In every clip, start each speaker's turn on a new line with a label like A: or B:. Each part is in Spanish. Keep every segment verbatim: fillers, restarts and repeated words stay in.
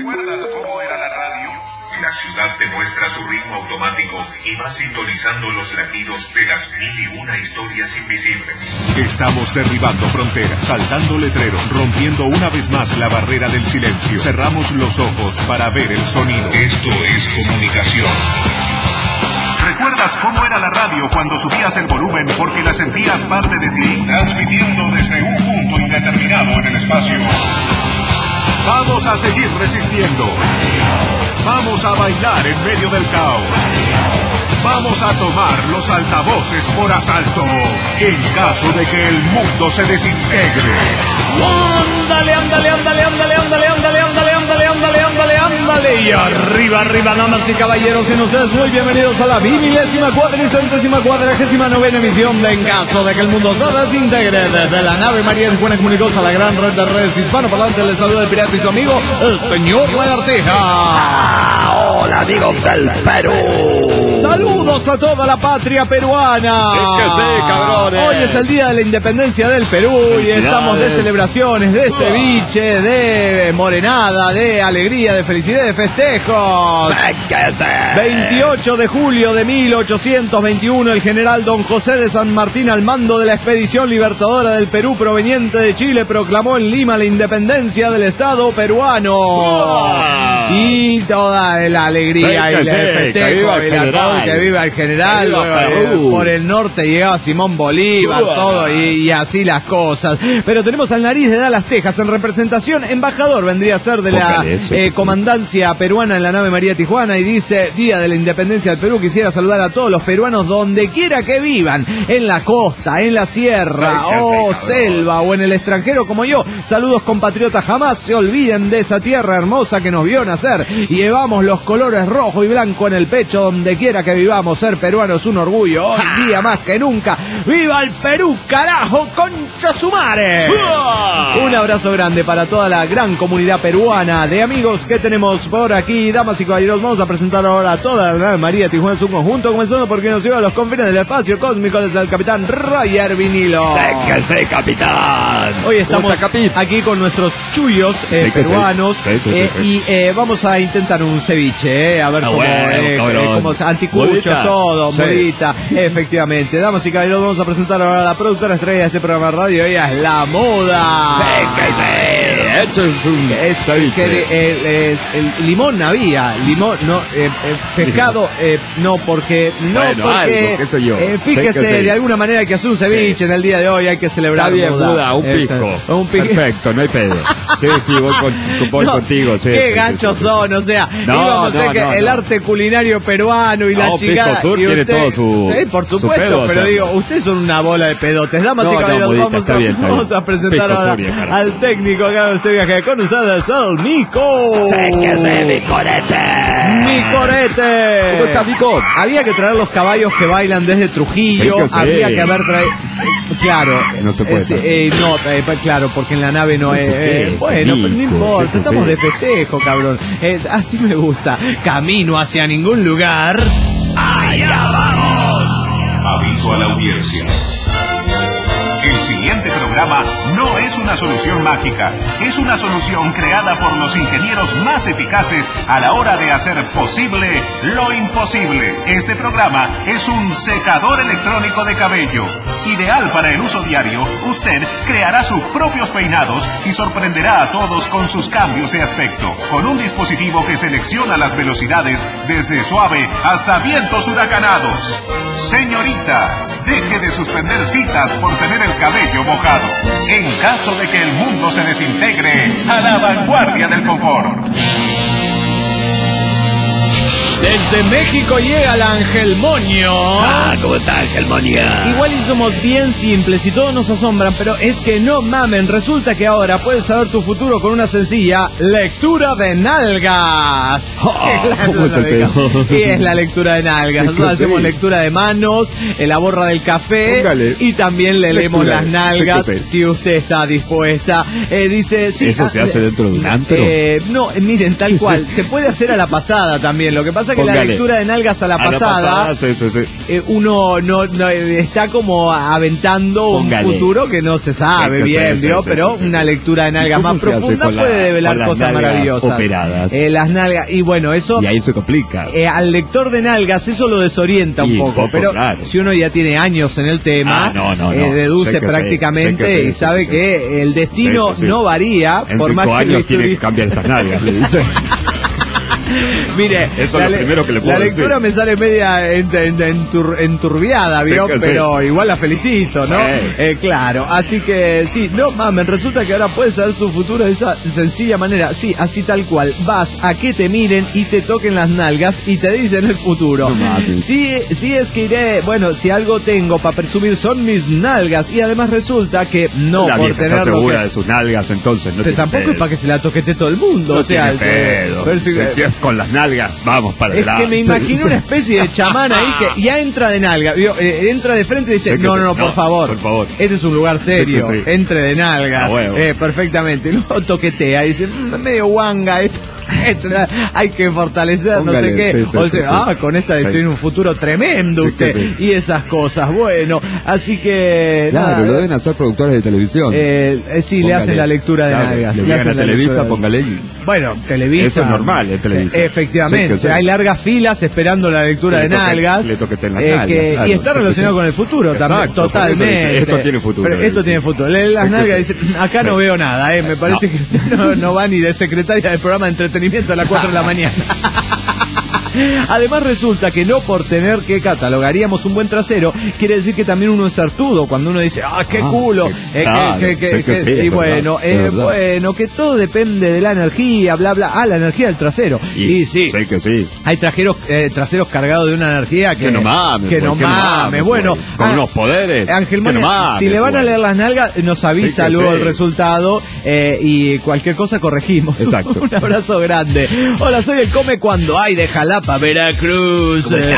A: ¿Recuerdas cómo era la radio? La ciudad te muestra su ritmo automático y va sintonizando los latidos de las mil y una historias invisibles.
B: Estamos derribando fronteras, saltando letreros, rompiendo una vez más la barrera del silencio. Cerramos los ojos para ver el sonido.
A: Esto es comunicación.
B: ¿Recuerdas cómo era la radio cuando subías el volumen porque la sentías parte de ti?
A: Transmitiendo desde un punto indeterminado en el espacio.
B: Vamos a seguir resistiendo. Vamos a bailar en medio del caos. Vamos a tomar los altavoces por asalto en caso de que el mundo se desintegre.
C: Ándale, ándale, ándale, ándale, ándale, ándale, ándale, ándale, ándale, ándale, ándale. Y arriba, arriba, damas y caballeros, sean ustedes muy bienvenidos a la bimilésima, cuadricentésima, cuadragésima novena emisión de En caso de que el mundo se desintegre. Desde la nave María Tijuana Comunicosa, la gran red de redes hispanoparlantes, les saluda el pirata y su amigo, el señor Lagartija.
D: Ah, hola, amigos del Perú.
C: Saludos a toda la patria peruana.
D: Sí que sí, cabrones.
C: Hoy es el día de la independencia del Perú y estamos de celebraciones, de ceviche, de morenada, de alegría, de felicidad, de festejos.
D: Sí que sí.
C: veintiocho de julio de mil ochocientos veintiuno, el general Don José de San Martín, al mando de la expedición libertadora del Perú proveniente de Chile, proclamó en Lima la independencia del Estado peruano. Wow. Y toda la alegría sí, y el sí, festejo que viva el, y la todo, que viva el general, viva luego, por el norte llegaba Simón Bolívar, uh, todo y, y así las cosas. Pero tenemos al Nariz de Dallas, Texas, en representación, embajador vendría a ser de la eso, eh, comandancia peruana en la nave María Tijuana, y dice: Día de la Independencia del Perú, quisiera saludar a todos los peruanos donde quiera que vivan, en la costa, en la sierra, sí, o sí, selva, o en el extranjero como yo. Saludos, compatriotas, jamás se olviden de esa tierra hermosa que nos vio nacer, y llevamos los colores rojo y blanco en el pecho donde quiera que vivamos. Ser peruano es un orgullo, hoy día más que nunca. ¡Viva el Perú, carajo, concha su madre! Un abrazo grande para toda la gran comunidad peruana de amigos que tenemos por aquí. Damas y caballeros, vamos a presentar ahora a toda la nave María Tijuana en su conjunto, comenzando porque nos lleva a los confines del espacio cósmico desde el capitán Roger Vinilo.
D: ¡Sí que sí, capitán!
C: Hoy estamos aquí con nuestros chuyos eh, sí peruanos sí. Sí, sí, eh, sí, sí. y eh, vamos a intentar un ceviche, eh, a ver ah, cómo, bueno, eh, eh, cómo anticucho, todo, sí. Modita, efectivamente. Damas y caballeros, vamos a presentar ahora a la productora estrella de este programa de radio. Ella es La Moda.
D: Sí que sí. Esto es un
C: es, es que el, el, el, el limón había, limón, no, eh, eh, pescado, eh, no, porque, no,
D: bueno,
C: porque,
D: algo, qué sé yo.
C: Eh, fíjese, sí de alguna manera hay que hacer un ceviche sí. en el día de hoy, hay que celebrar.
D: Está bien, Buda, un pisco. Eh, un pisco. Perfecto, no hay pedo. Sí, sí, voy, con, voy no, contigo, sí.
C: Qué ganchos sí, son, o sea,
D: no,
C: íbamos
D: no,
C: a ver
D: no,
C: que el
D: no.
C: arte culinario peruano y
D: no,
C: la chingada.
D: Pisco Sur
C: y
D: tiene
C: usted,
D: todo su,
C: eh, por supuesto,
D: su pedo,
C: pero
D: o sea.
C: digo, ustedes son una bola de pedotes. Damas no, y caballeros,
D: no,
C: vamos,
D: está
C: a,
D: bien, está
C: vamos
D: bien.
C: a presentar
D: Pisco
C: ahora
D: Sur,
C: al técnico que haga este viaje con ustedes, el Mico.
D: ¡Sí que sí, mi corete!
C: ¡Mi corete!
D: ¿Cómo estás, Mico?
C: Había que traer los caballos que bailan desde Trujillo,
D: sí, sí.
C: había que haber traído... Claro,
D: no se puede.
C: Eh, eh, no, eh, claro, porque en la nave no, no es. Eh, bueno, Mico, no importa, sí, estamos sí. de festejo, cabrón. Eh, así me gusta. Camino hacia ningún lugar.
D: ¡Allá vamos!
B: Aviso a la audiencia. El siguiente programa no es una solución mágica, es una solución creada por los ingenieros más eficaces a la hora de hacer posible lo imposible. Este programa es un secador electrónico de cabello. Ideal para el uso diario, usted creará sus propios peinados y sorprenderá a todos con sus cambios de aspecto. Con un dispositivo que selecciona las velocidades desde suave hasta vientos huracanados. Señorita, deje de suspender citas por tener el cabello mojado. En caso de que el mundo se desintegre, a la vanguardia del confort.
C: Desde México llega el Ángel Moño.
D: Ah, ¿cómo está Ángel Moño?
C: Igual y somos bien simples y todos nos asombran, pero es que no mamen, resulta que ahora puedes saber tu futuro con una sencilla lectura de nalgas.
D: Oh, ¿Cómo es el pedo?
C: ¿Qué es la lectura de nalgas? Nosotros hacemos lectura de manos, la borra del café. Póngale. Y también le leemos las nalgas si usted está dispuesta. Eh, dice, sí,
D: ¿eso se hace dentro de un antro?
C: Eh, no, miren, tal cual. Se puede hacer a la pasada también. Lo que pasa Pasa que
D: Póngale.
C: la lectura de nalgas a la
D: A la
C: pasada,
D: pasada, sí, sí, sí.
C: eh, uno no, no eh, está como aventando
D: Póngale.
C: un futuro que no se sabe
D: Sí, sí,
C: bien,
D: sí,
C: ¿vio?
D: sí,
C: Pero
D: sí, sí.
C: una lectura de nalgas
D: ¿Cómo
C: más
D: se hace
C: profunda
D: con la-
C: puede develar
D: con las
C: cosas
D: nalgas
C: maravillosas.
D: operadas?
C: Eh, las nalgas, y bueno, eso...
D: Y ahí se complica.
C: Eh, al lector de nalgas eso lo desorienta un
D: Y
C: poco,
D: poco,
C: pero
D: claro.
C: si uno ya tiene años en el tema,
D: Ah, no, no,
C: eh,
D: no.
C: deduce
D: Sé que
C: prácticamente
D: sé, sé que
C: y
D: sé,
C: sabe
D: sé
C: que el destino
D: Sí, sí, sí.
C: no varía
D: En
C: por
D: cinco
C: más que
D: años
C: el
D: tiene que
C: historia-
D: cambiar estas nalgas, le dice.
C: Mire,
D: Esto es
C: la,
D: lo
C: le-
D: primero que le puedo
C: la lectura
D: decir.
C: me sale media en- en- entur- enturbiada, ¿vio?
D: Sí que sí.
C: Pero igual la felicito, ¿no?
D: Sí.
C: Eh, claro, así que sí, no mames, resulta que ahora puedes saber su futuro de esa sencilla manera. Sí, así tal cual. Vas a que te miren y te toquen las nalgas y te dicen el futuro.
D: No mames.
C: Sí, sí es que iré, bueno, si algo tengo para presumir son mis nalgas y además resulta que no
D: La
C: por
D: vieja
C: tener
D: está
C: lo
D: segura
C: que...
D: de sus nalgas, entonces no
C: Pero
D: tiene
C: tampoco
D: pedo.
C: es para que se la toquete todo el mundo,
D: No
C: o sea,
D: tiene pedo.
C: pero si-
D: Si, si es con las nalgas, vamos para
C: es
D: adelante.
C: que me imagino una especie de chamán ahí que ya entra de nalga, ¿vio? Eh, entra de frente y dice,
D: Sí que
C: no,
D: sí.
C: no, no, por
D: No,
C: favor,
D: por favor.
C: este es un lugar serio,
D: Sí que sí.
C: entre de nalgas,
D: A huevo.
C: eh, perfectamente, y luego toquetea y dice, "Mm, medio guanga esto. Es una- hay que fortalecer, no sé
D: Póngale,
C: qué.
D: sí, sí,
C: o
D: sí,
C: sea,
D: sí.
C: ah, con esta
D: Sí.
C: estoy en un futuro tremendo
D: Sí
C: usted.
D: que sí.
C: Y esas cosas, bueno. Así que.
E: Claro,
C: nada,
E: lo deben hacer productores de televisión.
C: eh, eh, sí, le
E: Póngale.
C: hacen la lectura de
E: Claro,
C: nalgas.
E: Le
C: le
E: llegan
C: hacen
E: a
C: la
E: Televisa,
C: lectura de-
E: póngale.
C: Bueno, Televisa.
D: Eso es normal en Televisa.
C: Eh, Efectivamente.
D: Sí que sí.
C: Hay largas filas esperando la lectura
D: Que
C: de
D: le toque-
C: nalgas.
D: que le toqueten las
C: eh,
D: nalgas,
C: que-
D: claro,
C: y está
D: sí que
C: relacionado
D: sí.
C: con el futuro también.
D: Exacto, por eso
C: Totalmente.
D: dice, esto tiene futuro.
C: Pero esto tiene futuro. Lee las
D: Sí que
C: nalgas y
D: sí.
C: dice, acá
D: Sí.
C: no veo nada, eh. Me parece
D: No.
C: que usted no, no va ni de secretaria del programa de entretenimiento a las cuatro de la mañana. Además resulta que no por tener que catalogaríamos un buen trasero, quiere decir que también uno es sartudo. Cuando uno dice, ah, qué
E: Ah,
C: culo.
E: que-
C: eh,
D: claro,
C: que- que-
D: sí que
C: que-
D: sí,
C: y
D: es verdad,
C: bueno,
E: es
C: eh,
E: verdad.
C: bueno, que todo depende de la energía, bla, bla. Ah, la energía del trasero. Y, sí.
D: Sí que sí.
C: Hay trajeros, eh, traseros cargados de una energía que,
D: Que no mames.
C: que
D: pues,
C: no
D: que
C: mames. Bueno,
D: güey. Con
C: ah,
D: unos poderes.
C: Ángel
D: que no
C: Monia,
D: mames,
C: si le van a
D: güey.
C: leer las nalgas, nos avisa
D: Sí que
C: luego
D: sí.
C: el resultado eh, y cualquier cosa corregimos.
D: Exacto.
C: Un abrazo grande. Hola, soy el Come Cuando Hay de Jalapa, Veracruz. Eh,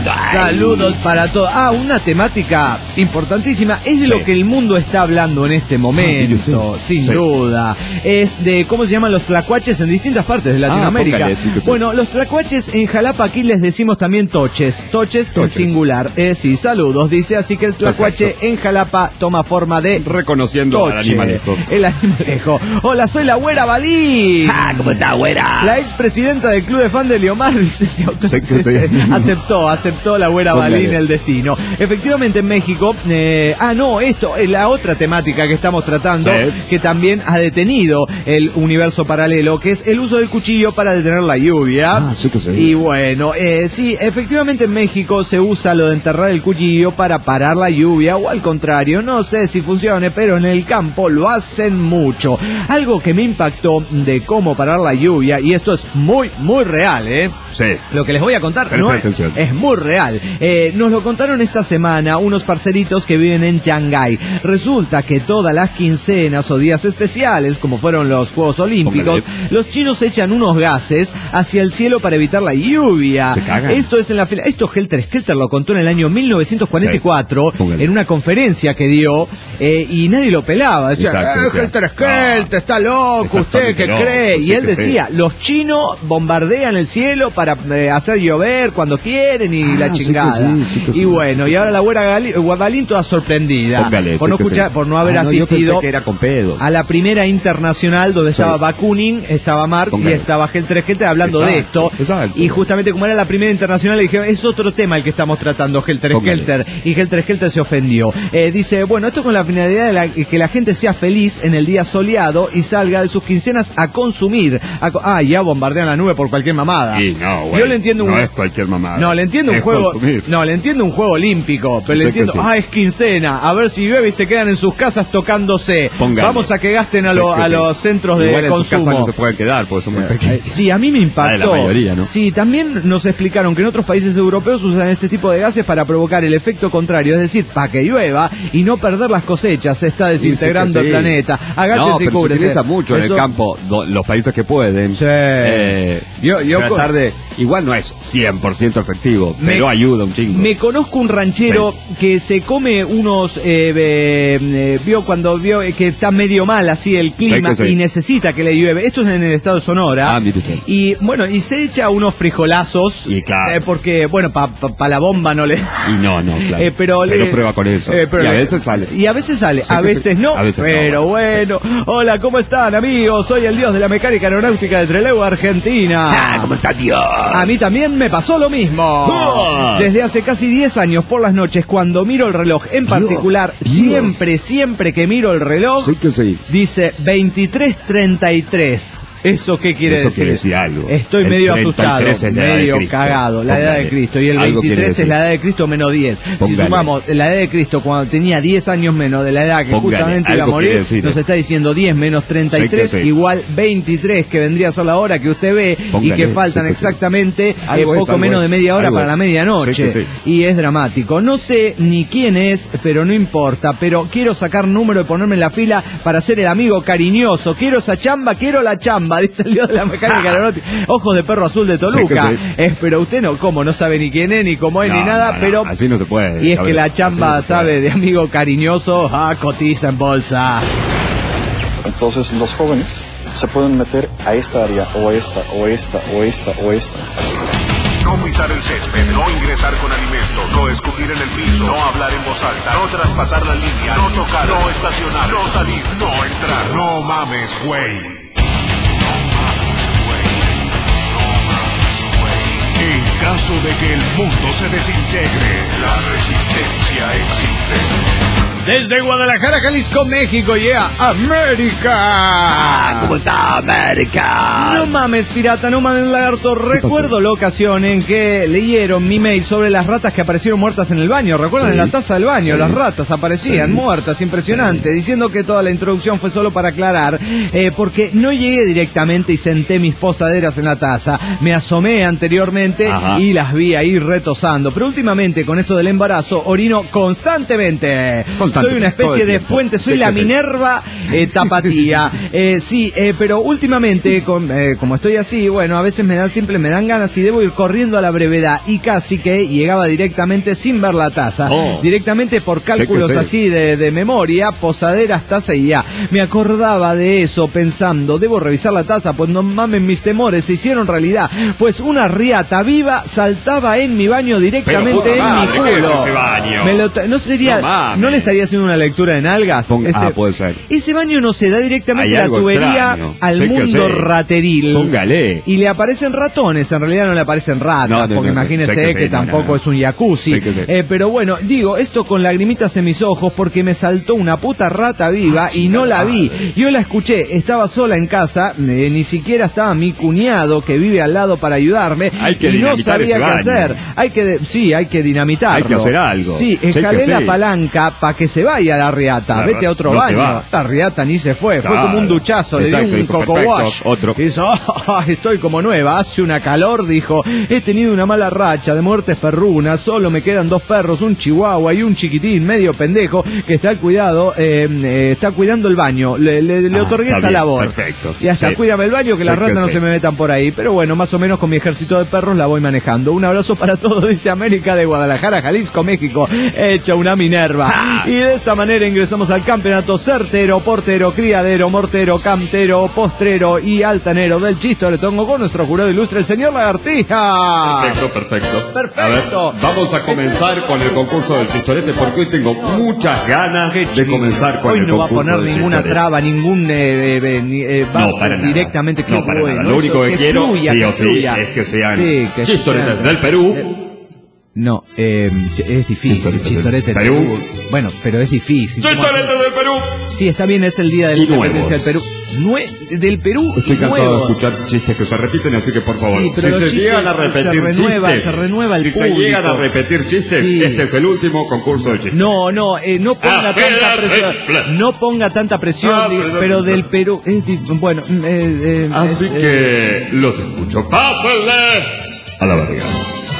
C: saludos para todos. Ah, una temática importantísima. Es de
D: Sí.
C: lo que el mundo está hablando en este momento, sin
D: Sí.
C: duda. Es de cómo se llaman los tlacuaches en distintas partes de Latinoamérica.
D: póngale, sí que sí.
C: Bueno, los tlacuaches en Jalapa aquí les decimos también toches. Toches, en
D: Toches.
C: singular. Eh, sí, saludos. Dice así que el tlacuache
D: Perfecto.
C: en Jalapa toma forma de
D: Reconociendo al
C: toche.
D: animalejo.
C: El animalejo. Hola, soy la güera Balín.
E: Ah, ¿cómo está, güera?
C: La expresidenta del club de fan de Leomar dice, se auto-
E: Sí que
C: se-
E: sí.
C: aceptó, aceptó la güera
E: Póngale.
C: Balín el destino. Efectivamente en México, eh, ah no, esto es la otra temática que estamos tratando,
D: Sí.
C: que también ha detenido el universo paralelo, que es el uso del cuchillo para detener la lluvia.
E: Ah, sí que sí.
C: Y bueno, eh, sí, efectivamente en México se usa lo de enterrar el cuchillo para parar la lluvia, o al contrario, no sé si funcione, pero en el campo lo hacen mucho. Algo que me impactó de cómo parar la lluvia, y esto es muy, muy real, ¿eh?
D: Sí.
C: Lo que les voy a contar
D: Presta
C: no es,
D: atención.
C: es muy real. Eh, nos lo contaron esta semana unos parceritos que viven en Shanghái. Resulta que todas las quincenas o días especiales, como fueron los Juegos Olímpicos,
D: Póngale.
C: los chinos echan unos gases hacia el cielo para evitar la lluvia.
D: Se cagan.
C: Esto es en la fila. Esto Helter Skelter lo contó en el año mil novecientos cuarenta y cuatro
D: Sí. Póngale.
C: en una conferencia que dio eh, y nadie lo pelaba. Decía,
D: Exacto,
C: "Eh,
D: decía,
C: Helter Skelter,
D: no,
C: está loco,
D: está
C: ¿usted qué
D: totalmente
C: cree?"
D: loco,
C: Y
D: sí
C: él
D: que sí.
C: decía, los chinos bombardean el cielo para eh, hacer llover cuando quieren y
E: Ah,
C: la
E: sí que
C: chingada.
E: sí, sí que
C: y
E: sí.
C: bueno, y ahora la güera Gali- Guabalín toda sorprendida
D: Póngale,
C: por
D: sí
C: no
D: que
C: escuchar,
D: sí.
C: por no haber
E: Ah, no, yo
C: asistido
E: pensé que era con pedos.
C: a la primera internacional donde estaba Bakunin, estaba Mark
D: Póngale.
C: y estaba Helter Skelter hablando de
D: Exacto,
C: esto.
E: exacto.
C: Y justamente como era la primera internacional le dijeron, es otro tema el que estamos tratando, Helter
D: Póngale.
C: Skelter. Y Helter Skelter se ofendió. Eh, dice, bueno, esto con la finalidad de la- que la gente sea feliz en el día soleado y salga de sus quincenas a consumir. A co- ah, ya bombardean la nube por cualquier mamada.
D: Y no, güey.
C: Yo le entiendo un
D: No es cualquier mamada.
C: No, le entiendo un
D: Es
C: juego.
D: consumir.
C: No, le entiendo un juego olímpico, pero le
D: Sé que
C: entiendo,
D: sí.
C: ah, es quincena, a ver si llueve y se quedan en sus casas tocándose.
D: Póngale.
C: Vamos a que gasten a,
D: Sé
C: lo-
D: que
C: a
D: sí.
C: los centros de
E: Igual en sus
C: consumo.
E: casas no se pueden quedar porque son muy
C: Eh,
E: pequeños.
C: Sí, a mí me impactó.
E: Ah, de la mayoría, ¿no?
C: Sí, también nos explicaron que en otros países europeos usan este tipo de gases para provocar el efecto contrario, es decir, para que llueva y no perder las cosechas. Se está desintegrando
E: Sí, sí que
C: el
E: sí.
C: planeta. Agáchese
E: No,
C: y
E: pero se
C: cúbrese.
E: utiliza mucho en
C: Eso-
E: el campo, do- los países que pueden.
C: Sí.
E: Eh,
C: Yo- yo
E: tratar
C: co-
E: de Igual no es cien por ciento efectivo,
C: me,
E: pero ayuda un chingo.
C: Me conozco un ranchero sí. que se come unos, eh, eh, vio cuando vio que está medio mal así el clima sí, sí. y necesita que le llueve. Esto es en el estado de Sonora.
E: Ah, mire usted.
C: Y bueno, y se echa unos frijolazos.
E: Y claro.
C: Eh, porque, bueno, para pa, pa la bomba no le...
E: Y no, no, claro.
C: Eh, pero,
E: pero
C: le...
E: prueba con eso.
C: Eh, pero
E: y a
C: le...
E: veces sale.
C: Y a veces sale, a veces no.
E: A veces
C: pero
E: no,
C: bueno. Sí. Hola, ¿cómo están, amigos? Soy el dios de la mecánica aeronáutica de Trelew, Argentina.
E: Ah, ¿cómo está Dios?
C: A mí también me pasó lo mismo. Oh. Desde hace casi diez años por las noches, cuando miro el reloj, en particular, Dios. siempre, siempre que miro el reloj,
E: sí que sí.
C: dice veintitrés treinta y tres. ¿Eso qué quiere
E: Eso
C: decir?
E: quiere decir algo.
C: Estoy
E: el
C: medio asustado, medio cagado. La edad de Cristo. Y el veintitrés es la edad de Cristo menos diez. Póngale. Si sumamos la edad de Cristo cuando tenía diez años menos de la edad que Póngale. justamente iba a morir, nos está diciendo diez menos treinta y tres sí igual veintitrés, que vendría a ser la hora que usted ve. Póngale. Y que faltan sí exactamente eh, poco es, menos es. de media hora algo para es. la medianoche. Sí sí. Y es dramático. No sé ni quién es, pero no importa. Pero quiero sacar número y ponerme en la fila para ser el amigo cariñoso. Quiero esa chamba, quiero la chamba. Dice el dios de la mecánica aeronáutica. Ojos de perro azul de Toluca. Sí, sí. Eh, pero usted no, ¿cómo? No sabe ni quién es, ni cómo es, no, ni nada, no, no, pero...
E: así no se puede.
C: Y es que la chamba no sabe de amigo cariñoso, ah, cotiza en bolsa.
F: Entonces los jóvenes se pueden meter a esta área, o a esta, o esta, o esta, o esta.
A: No pisar el césped, no ingresar con alimentos, no escupir en el piso, no hablar en voz alta, no traspasar la línea, no tocar, no estacionar, no salir, no entrar. No mames, güey. En caso de que el mundo se desintegre, la resistencia existe.
C: Desde Guadalajara, Jalisco, México, yeah, América.
E: Ah, ¿cómo está América?
C: No mames, pirata, no mames, lagarto. Recuerdo la ocasión en que leyeron mi mail sobre las ratas que aparecieron muertas en el baño. ¿Recuerdan? Sí. En la taza del baño, sí. las ratas aparecían sí. muertas, impresionante. Sí. Diciendo que toda la introducción fue solo para aclarar, eh, porque no llegué directamente y senté mis posaderas en la taza. Me asomé anteriormente Ajá. y las vi ahí retosando. Pero últimamente, con esto del embarazo, orino constantemente. Soy una especie de fuente, soy sí, la Minerva eh, tapatía. Eh, sí, eh, pero últimamente, con, eh, como estoy así, bueno, a veces me dan, siempre me dan ganas y debo ir corriendo a la brevedad. Y casi que llegaba directamente sin ver la taza. Oh. Directamente por cálculos sí así de, de memoria, posaderas, taza y ya. Me acordaba de eso pensando, debo revisar la taza, pues no mames, mis temores se hicieron realidad. Pues una riata viva saltaba en mi baño directamente pero, en madre, mi culo. ¿Qué es ese baño? Me lo, no sería, no, no le estaría haciendo una lectura de nalgas.
E: Pong, ese, ah, puede ser.
C: Ese baño no se da directamente la tubería extraño. al sé mundo rateril.
E: Póngale.
C: Y le aparecen ratones, en realidad no le aparecen ratas, no, no, porque no, imagínese que, que sí, tampoco no, no. es un jacuzzi. Sí sí. eh, pero bueno, digo, esto con lagrimitas en mis ojos porque me saltó una puta rata viva ah, y no la vi. Yo la escuché, estaba sola en casa, eh, ni siquiera estaba mi cuñado que vive al lado para ayudarme
E: hay que
C: y no sabía qué hacer. Hay que, sí, hay que dinamitarlo.
E: Hay que hacer algo.
C: Sí, escalé la sí. palanca para que se vaya la riata, la vete a otro no baño. La riata ni se fue, claro. fue como un duchazo, exacto, le dio un coco wash.
E: Otro.
C: Hizo, oh, estoy como nueva, hace una calor, dijo, he tenido una mala racha de muertes perrunas, solo me quedan dos perros, un chihuahua y un chiquitín medio pendejo que está al cuidado, eh, eh, está cuidando el baño, le, le, le ah, otorgué esa bien, labor.
E: Perfecto.
C: Y hasta sí. cuídame el baño que sí, las ratas no sí. se me metan por ahí, pero bueno, más o menos con mi ejército de perros la voy manejando. Un abrazo para todos, dice América de Guadalajara, Jalisco, México, hecho una Minerva. Ah. Y de esta manera ingresamos al campeonato certero, portero, criadero, mortero, cantero, postrero y altanero del Chistoretongo con nuestro jurado ilustre, el señor Lagartija.
D: Perfecto, perfecto.
C: Perfecto.
D: A ver, vamos a comenzar con el concurso del Chistorete porque hoy tengo muchas ganas de comenzar con
C: hoy
D: el
C: no
D: concurso.
C: Hoy no va a poner ninguna traba, ningún eh, eh, eh, va
D: no, para
C: directamente
D: nada.
C: que
D: no, para
C: bueno.
D: nada. Lo único que, que quiero, fluya, sí o sí, fluya. es que sean sí, que Chistoretes sean, del Perú. Eh,
C: No, eh, es difícil, Chistorete del Perú. Bueno, pero es difícil.
D: ¡Chistorete del Perú!
C: Sí, está bien, es el día de la independencia del Perú. Nue del Perú.
D: Estoy cansado
C: nuevos.
D: de escuchar chistes que se repiten, así que por favor,
C: sí,
D: si se llegan a repetir
C: se renueva,
D: chistes,
C: se renueva el
D: si
C: público.
D: se llegan a repetir chistes, sí. este es el último concurso de chistes.
C: No, no, eh, no ponga ah, tanta presión, no ponga tanta presión, ah, de, pero del Perú, es, bueno, eh, eh,
D: así
C: es,
D: que eh, los escucho. ¡Pásenle a la verga!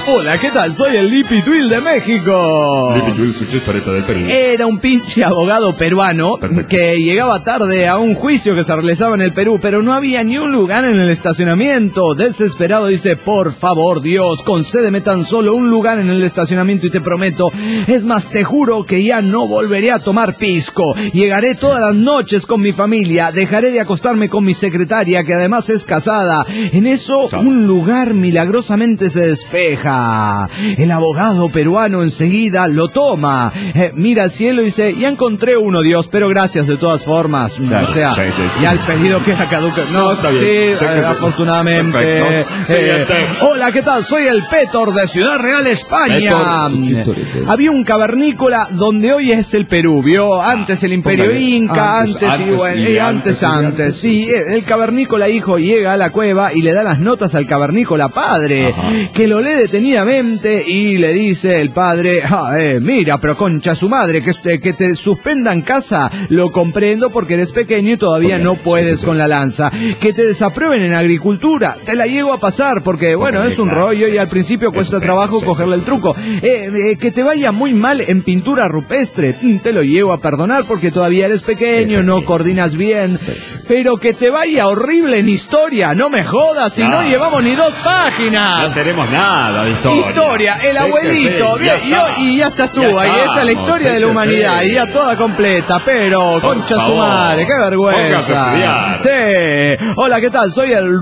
C: Hola, ¿qué tal? Soy el Lipi Twill de México.
D: Lipi Twill, su chispareta del Perú.
C: Era un pinche abogado peruano
D: Perfecto.
C: que llegaba tarde a un juicio que se realizaba en el Perú, pero no había ni un lugar en el estacionamiento. Desesperado dice, por favor, Dios, concédeme tan solo un lugar en el estacionamiento y te prometo, es más, te juro que ya no volveré a tomar pisco. Llegaré todas las noches con mi familia, dejaré de acostarme con mi secretaria, que además es casada. En eso,
D: Chao.
C: un lugar milagrosamente se despeja. El abogado peruano enseguida lo toma, eh, mira al cielo y dice, ya encontré uno, Dios, pero gracias de todas formas.
D: Claro,
C: o sea,
D: sí, sí, sí.
C: ya el pedido queda caduco. No,
D: No, está bien.
C: sí,
D: Sé que
C: eh,
D: sí.
C: afortunadamente.
D: Perfecto.
C: Eh,
D: Siguiente.
C: hola, ¿qué tal? Soy el Pétor de Ciudad Real, España.
D: Pétor.
C: Había un cavernícola donde hoy es el Perú, ¿vio? Antes el Imperio
D: póngale.
C: Inca, antes,
D: Antes,
C: y
D: antes,
C: bueno,
D: y
C: eh,
D: antes,
C: antes,
D: y
C: antes,
D: antes,
C: sí.
D: sí,
C: eh, El cavernícola hijo llega a la cueva y le da las notas al cavernícola padre,
D: Ajá.
C: que lo lee detenidamente y le dice el padre, ah, eh, mira, pero concha su madre, que, eh, que te suspenda en casa, lo comprendo porque eres pequeño y todavía
D: Porque,
C: no
D: sí,
C: puedes
D: sí.
C: con la lanza. Que te desaprueben en agricultura, te la llego a pasar porque, bueno,
D: Porque,
C: es un
D: claro,
C: rollo
D: sí,
C: y al principio
D: sí.
C: cuesta
D: Eso,
C: trabajo
D: sí,
C: cogerle el
D: sí,
C: truco. Eh, eh, que te vaya muy mal en pintura rupestre, mm, te lo llevo a perdonar porque todavía eres pequeño,
D: Sí,
C: no
D: sí.
C: coordinas bien.
D: Sí, sí.
C: Pero que te vaya horrible en historia, no me jodas, si no
D: Claro.
C: llevamos ni dos páginas.
D: No tenemos nada de historia.
C: Historia, el
D: Sí que
C: abuelito,
D: sí,
C: bien,
D: ya
C: y,
D: está.
C: y ya estás tú,
D: Ya
C: ahí esa es la
D: estamos,
C: historia
D: sí
C: de la
D: que
C: humanidad,
D: sí.
C: y ya toda completa, pero,
D: Por
C: concha su
D: favor,
C: madre, qué
D: póngase a
C: vergüenza.
D: estudiar.
C: Sí, hola, ¿qué tal? Soy el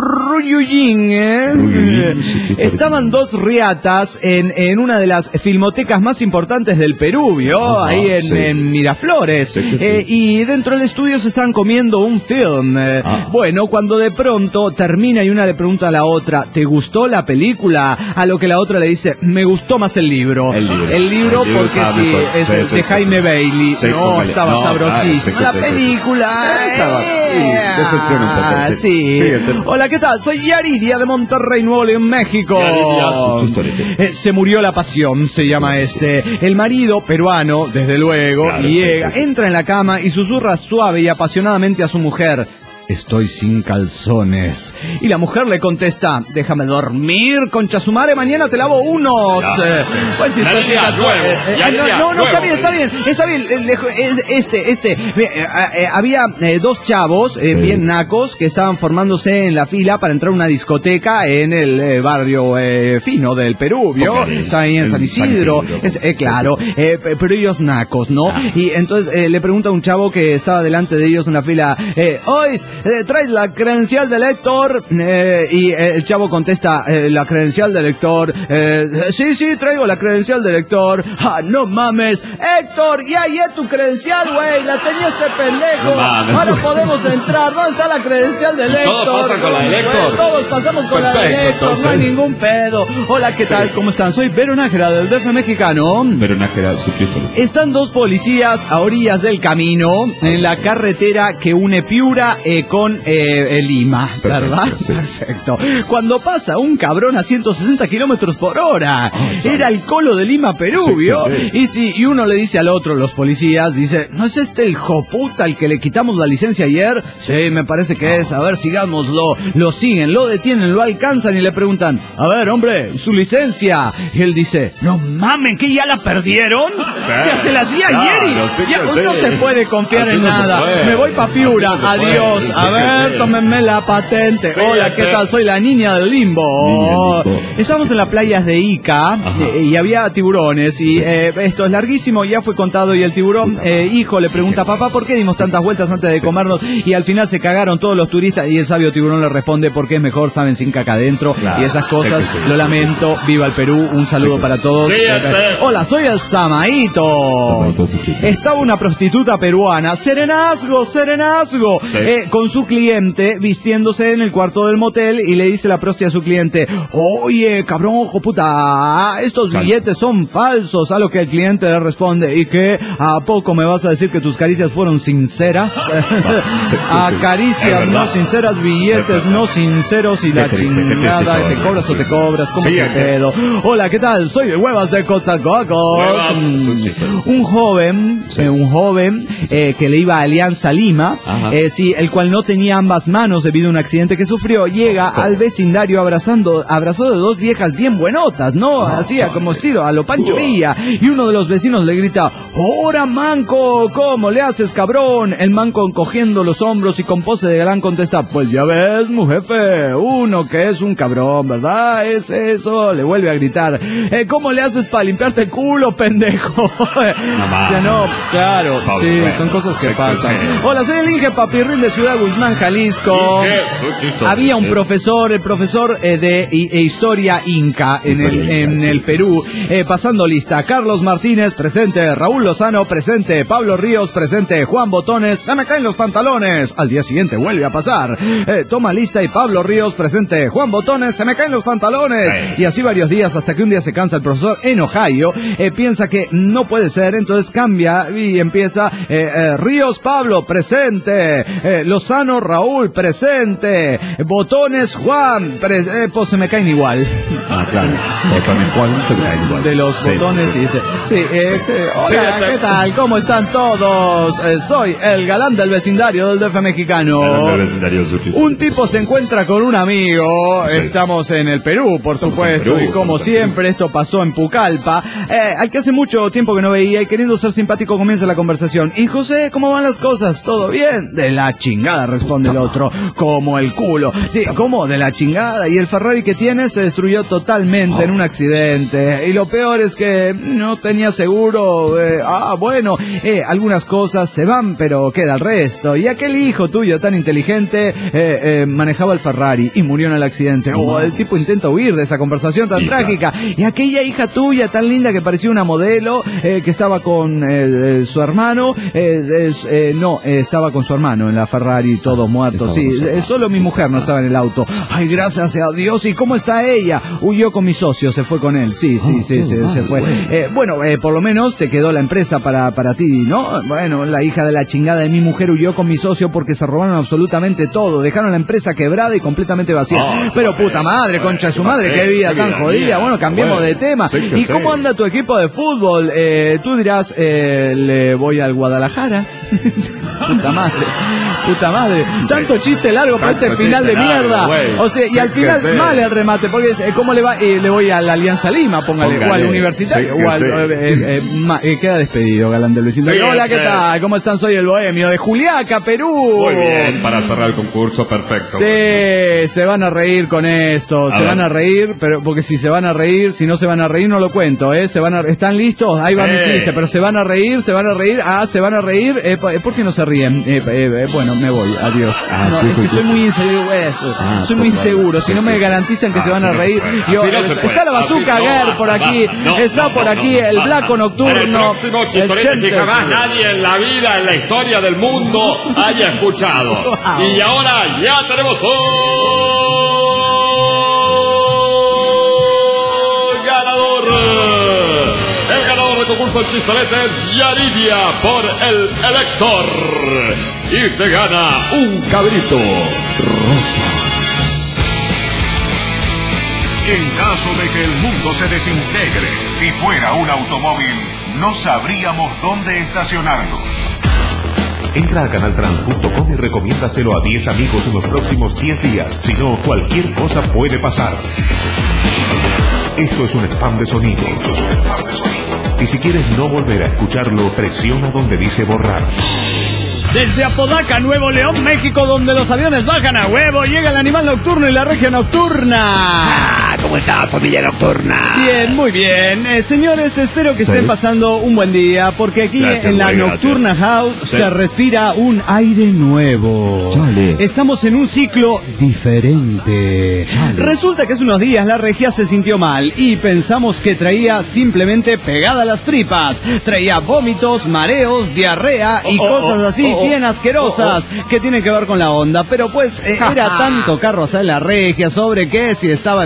C: Ruyuyin, ¿eh?
D: Ruyuyin, sí, sí,
C: Estaban dos riatas en, en una de las filmotecas más importantes del Perú, ¿vio?
D: Ajá,
C: Ahí en,
D: sí.
C: en Miraflores.
D: Sí que sí.
C: Eh, y dentro del estudio se están comiendo un film. Eh,
D: Ah.
C: Bueno, cuando de pronto termina y una le pregunta a la otra, ¿te gustó la película? A lo que la otra le dice, me gustó más el libro.
D: El libro.
C: El libro
D: El libro
C: porque
D: estaba
C: sí,
D: mejor.
C: es
D: Sí,
C: el
D: sí,
C: de
D: sí,
C: Jaime
D: sí.
C: Bailey.
D: Sí,
C: no,
D: póngale.
C: estaba
D: No,
C: sabrosísima.
D: claro, sí,
C: La
D: sí, sí.
C: película.
D: Estaba- sí, decepciona un poco,
C: Ah,
D: sí.
C: sí.
D: Siguiente.
C: Hola, ¿qué tal? Soy Yaridia de Monterrey, Nuevo León, México.
D: Yaridia, su- su historia.
C: Eh, se murió la pasión, se llama este. El marido, peruano, desde luego,
D: Claro,
C: llega,
D: sí, sí, sí.
C: entra en la cama y susurra suave y apasionadamente a su mujer. Estoy sin calzones. Y la mujer le contesta, déjame dormir, concha su madre, mañana te lavo unos.
D: Ya.
C: Eh, pues si
D: Ya
C: estás sin
D: diría,
C: calzones.
D: luego,
C: Eh,
D: ya
C: eh, no,
D: diría,
C: no, no, está
D: luego.
C: bien, está bien, está bien. eh, dejo- es- Este, este. eh, eh, eh, había eh, dos chavos, eh,
D: Sí.
C: bien nacos, que estaban formándose en la fila para entrar a una discoteca en el eh, barrio eh, fino del Perú, ¿vio?
D: Ok,
C: Está ahí en
D: en
C: San
D: San
C: Isidro.
D: Isidro.
C: Es, eh, claro, eh, pe- pero ellos nacos, ¿no?
D: Ah.
C: Y entonces eh, le pregunta a un chavo que estaba delante de ellos en la fila, eh, Ois, eh, ¿traes la credencial del lector? Eh, y eh, el chavo contesta, eh, la credencial del lector, eh, sí, sí, traigo la credencial del lector. Ah, no mames, Héctor, ya, ya tu credencial, güey, la tenía este pendejo.
D: No mames.
C: Ahora podemos entrar, ¿dónde está la credencial del Héctor?
D: Todos pasan con la del
C: Güey,
D: Héctor.
C: Todos pasamos con la del
D: Perfecto,
C: Héctor, no hay
D: entonces.
C: ningún pedo. Hola, ¿qué tal? ¿Cómo están? Soy Vero Nájera del D F mexicano.
D: Pero Nájera, su chispareta.
C: Están dos policías a orillas del camino en la carretera que une Piura eh, con eh, eh, Lima,
D: Perfecto,
C: ¿verdad?
D: sí.
C: Perfecto. Cuando pasa un cabrón a ciento sesenta kilómetros por hora,
D: ya.
C: era el colo de Lima, Perú,
D: Sí,
C: ¿vio?
D: sí.
C: Y si y uno le dice al otro, los policías, dice, ¿no es este el joputa al que le quitamos la licencia ayer? Sí, me parece que es. A ver, sigámoslo. Lo siguen, lo detienen, lo alcanzan y le preguntan, a ver, hombre, su licencia. Y él dice, no mamen, ¿que ya la perdieron? O sea, se las di
D: Claro,
C: ayer y
D: sí
C: ya
D: que
C: no
D: sí.
C: se puede confiar
D: Así
C: en
D: no se
C: nada.
D: puede.
C: Me voy pa' Piura,
D: Así no se puede.
C: adiós.
D: Sí
C: A
D: que
C: ver,
D: sí.
C: tómenme la patente.
D: Sí,
C: Hola, ¿qué
D: sí.
C: tal? Soy la niña del limbo.
D: Niña del limbo.
C: Estamos en las playas de Ica
D: Ajá.
C: eh, y había tiburones y
D: Sí.
C: eh, esto es larguísimo, ya fue contado y el tiburón, eh, hijo, le pregunta a papá, ¿por qué dimos tantas vueltas antes de
D: Sí.
C: comernos? Y al final se cagaron todos los turistas y el sabio tiburón le responde, porque es mejor, saben, sin caca adentro.
D: Claro.
C: Y esas cosas,
D: Sí que sí,
C: lo
D: sí,
C: lamento, viva el Perú, un saludo
D: Sí.
C: para todos.
D: Sí,
C: Eh,
D: este.
C: Hola, soy el Samaito.
D: Samaito, su chico.
C: Estaba una prostituta peruana, serenazgo, serenazgo,
D: Sí.
C: eh, con su cliente vistiéndose en el cuarto del motel y le dice la prosti a su cliente, oye, cabrón, ojo puta, estos
D: Sal.
C: billetes son falsos. A lo que el cliente le responde, ¿y qué? ¿A poco me vas a decir que tus caricias fueron sinceras?
D: sí, sí,
C: A
D: sí.
C: caricias
D: Es
C: no
D: verdad.
C: sinceras, billetes
D: Es verdad.
C: no sinceros. números y
D: Qué
C: la
D: triste, qué triste
C: chingada,
D: todo.
C: ¿te cobras o te cobras? ¿Cómo
D: Sí,
C: te
D: eh.
C: pedo? Hola, ¿qué tal? Soy de Huevas de Coatzacoalcos.
D: Huevas,
C: Mm,
D: sí.
C: Un joven,
D: Sí.
C: eh, un joven eh, que le iba a Alianza Lima,
D: Ajá.
C: eh, sí, el cual no tenía ambas manos debido a un accidente que sufrió, llega
D: ¿Cómo?
C: al vecindario abrazando, abrazado de dos viejas bien buenotas, ¿no? Así, a como estilo, a lo Pancho Villa. Y uno de los vecinos le grita, ¡Hora, manco! ¿Cómo le haces, cabrón? El manco encogiendo los hombros y con pose de galán contesta, pues ya ves, mu jefe, uno que es un cabrón, ¿verdad? Es eso. Le vuelve a gritar, eh, ¿cómo le haces para limpiarte el culo, pendejo?
D: más.
C: O sea, no, claro,
D: Pablo,
C: sí,
D: bueno,
C: son cosas que
D: sí,
C: pasan.
D: sí.
C: Hola, soy el Inge Papirrín de Ciudad Guzmán, Jalisco.
D: Inge, Suchito.
C: Había un
D: Eh.
C: profesor, el profesor eh, de hi- e historia inca en el,
D: Historia
C: en
D: inca,
C: el
D: sí.
C: Perú, eh, pasando lista. Carlos Martínez, presente. Raúl Lozano, presente. Pablo Ríos, presente. Juan Botones, se me caen los pantalones. Al día siguiente vuelve a pasar. Eh, toma lista y Pablo Ríos, presente. Juan Botones, se me caen los pantalones.
D: Sí.
C: Y así varios días hasta que un día se cansa el profesor en Ohio, eh, piensa que no puede ser, entonces cambia y empieza eh, eh, Ríos Pablo, presente. Eh, Lozano Raúl, presente. Botones Juan, pre- eh, pues se me caen igual.
D: Ah, claro. Botones Juan se me caen igual.
C: De los
D: Sí.
C: botones y este- sí, eh, eh, hola,
D: Sí,
C: ¿qué tal? ¿Cómo están todos? Eh, soy el galán del vecindario del D F mexicano.
D: El vecindario Suchito.
C: Un tipo se encuentra con un amigo,
D: Sí.
C: estamos en el Perú, por
D: Estamos
C: supuesto,
D: en Perú,
C: y como
D: estamos en
C: siempre esto pasó en Pucallpa, eh, al que hace mucho tiempo que no veía y queriendo ser simpático comienza la conversación. Y José, ¿cómo van las cosas? ¿Todo bien? De la chingada, responde el otro, como el culo. Sí, ¿cómo? De la chingada. Y el Ferrari que tiene se destruyó totalmente en un accidente. Y lo peor es que no tenía seguro. eh, ah, bueno, eh, algunas cosas se van, pero queda el resto. Y aquel hijo tuyo tan inteligente eh, eh, manejaba el Ferrari y murió en el accidente. Oh, el tipo intenta huir de esa conversación tan
D: Hija.
C: trágica. Y aquella hija tuya tan linda que parecía una modelo, eh, que estaba con eh, eh, su hermano, eh, es- eh, no, eh, estaba con su hermano en la Ferrari, todos muertos.
D: Estaba
C: Sí,
D: con su
C: eh, solo mi mujer no estaba en el auto. Ay, gracias a Dios. ¿Y cómo está ella? Huyó con mi socio, se fue con él. Sí, sí, sí, se, se fue. Eh, bueno, eh, por lo menos te quedó la empresa para, para ti, ¿no? Bueno, la hija de la chingada de mi mujer huyó con mi socio porque se robaron absolutamente todo. Dejaron la empresa quebrada y completamente vacía.
D: Ah,
C: Pero
D: bueno,
C: puta madre,
D: bueno,
C: concha de su
D: qué
C: madre, qué
D: papel,
C: vida
D: qué
C: tan
D: vida
C: jodida.
D: mía.
C: Bueno, cambiemos
D: Bueno,
C: de tema.
D: sí que
C: ¿Y
D: sí.
C: cómo anda tu equipo de fútbol? Eh, tú dirás, eh, le voy al Guadalajara. Puta madre, puta madre. Tanto chiste largo para
D: Tanto
C: este final
D: chiste
C: de
D: largo,
C: mierda.
D: güey.
C: O sea, y
D: Sí
C: al
D: que
C: final
D: sí.
C: mal el remate, porque es, eh, ¿cómo le va? Eh, le voy a la Alianza Lima, póngale,
D: Póngale.
C: o al Universitario,
D: Sí que
C: o al,
D: sí.
C: eh, eh, eh, ma- eh, queda despedido, galán del vecindario.
D: Sí,
C: Hola, ¿qué
D: eh.
C: tal? ¿Cómo están? Soy el Bohemio de Juliaca, Perú.
D: Muy bien, para cerrar el concurso, perfecto.
C: Sí, se van a reír con esto,
D: A
C: se
D: ver.
C: van a reír, pero porque si se van a reír, si no se van a reír no lo cuento, ¿eh? Se van a, ¿están listos? Ahí va
D: Sí.
C: mi chiste, pero se van a reír, se van a reír, ah, se van a reír, eh, pa- eh, ¿por qué no se ríen? Eh, eh, eh, bueno, me voy, adiós.
D: Ah,
C: No,
D: sí,
C: es
D: sí,
C: que
D: sí.
C: soy muy inseguro, eso,
D: Ah,
C: soy muy
D: claro.
C: inseguro, si
D: Sí,
C: no me
D: sí.
C: garantizan que
D: Ah,
C: se van
D: así
C: a
D: no se
C: reír.
D: puede.
C: Yo,
D: Así no se
C: está
D: puede.
C: la bazooka
D: Así no,
C: Girl
D: basta,
C: por aquí,
D: basta. No,
C: está
D: no,
C: por
D: no,
C: aquí
D: no,
C: el
D: basta.
C: Blanco
D: En el
C: Nocturno,
D: próximo
C: el
D: chistorete que
C: Chente.
D: jamás nadie en la vida, en la historia del mundo haya escuchado.
C: Wow.
D: Y ahora ya tenemos un ganador. El ganador del concurso del chistorete es Yaridia por el Elector. Y se gana un cabrito rosa.
A: En caso de que el mundo se desintegre, si fuera un automóvil, no sabríamos dónde estacionarlo. Entra a canal trans punto com y recomiéndaselo a diez amigos en los próximos diez días. Si no, cualquier cosa puede pasar. Esto es un spam de sonido. Esto es un spam de sonido. Y si quieres no volver a escucharlo, presiona donde dice borrar.
C: Desde Apodaca, Nuevo León, México, donde los aviones bajan a huevo, llega el animal nocturno y la regia nocturna.
E: Ah, ¿cómo está, familia nocturna?
C: Bien, muy bien. Eh, señores, espero que
D: Sí.
C: estén pasando un buen día, porque aquí
D: Gracias,
C: en la
D: güey,
C: Nocturna House
D: Sí.
C: se respira un aire nuevo.
D: Chale.
C: Estamos en un ciclo diferente. Resulta que hace unos días la regia se sintió mal y pensamos que traía simplemente pegada las tripas. Traía vómitos, mareos, diarrea y
D: Oh, oh,
C: cosas
D: oh,
C: así
D: oh, oh.
C: bien asquerosas que tienen que ver con la onda. Pero pues eh, era tanto carro hacer la regia sobre que si estaba embarazada,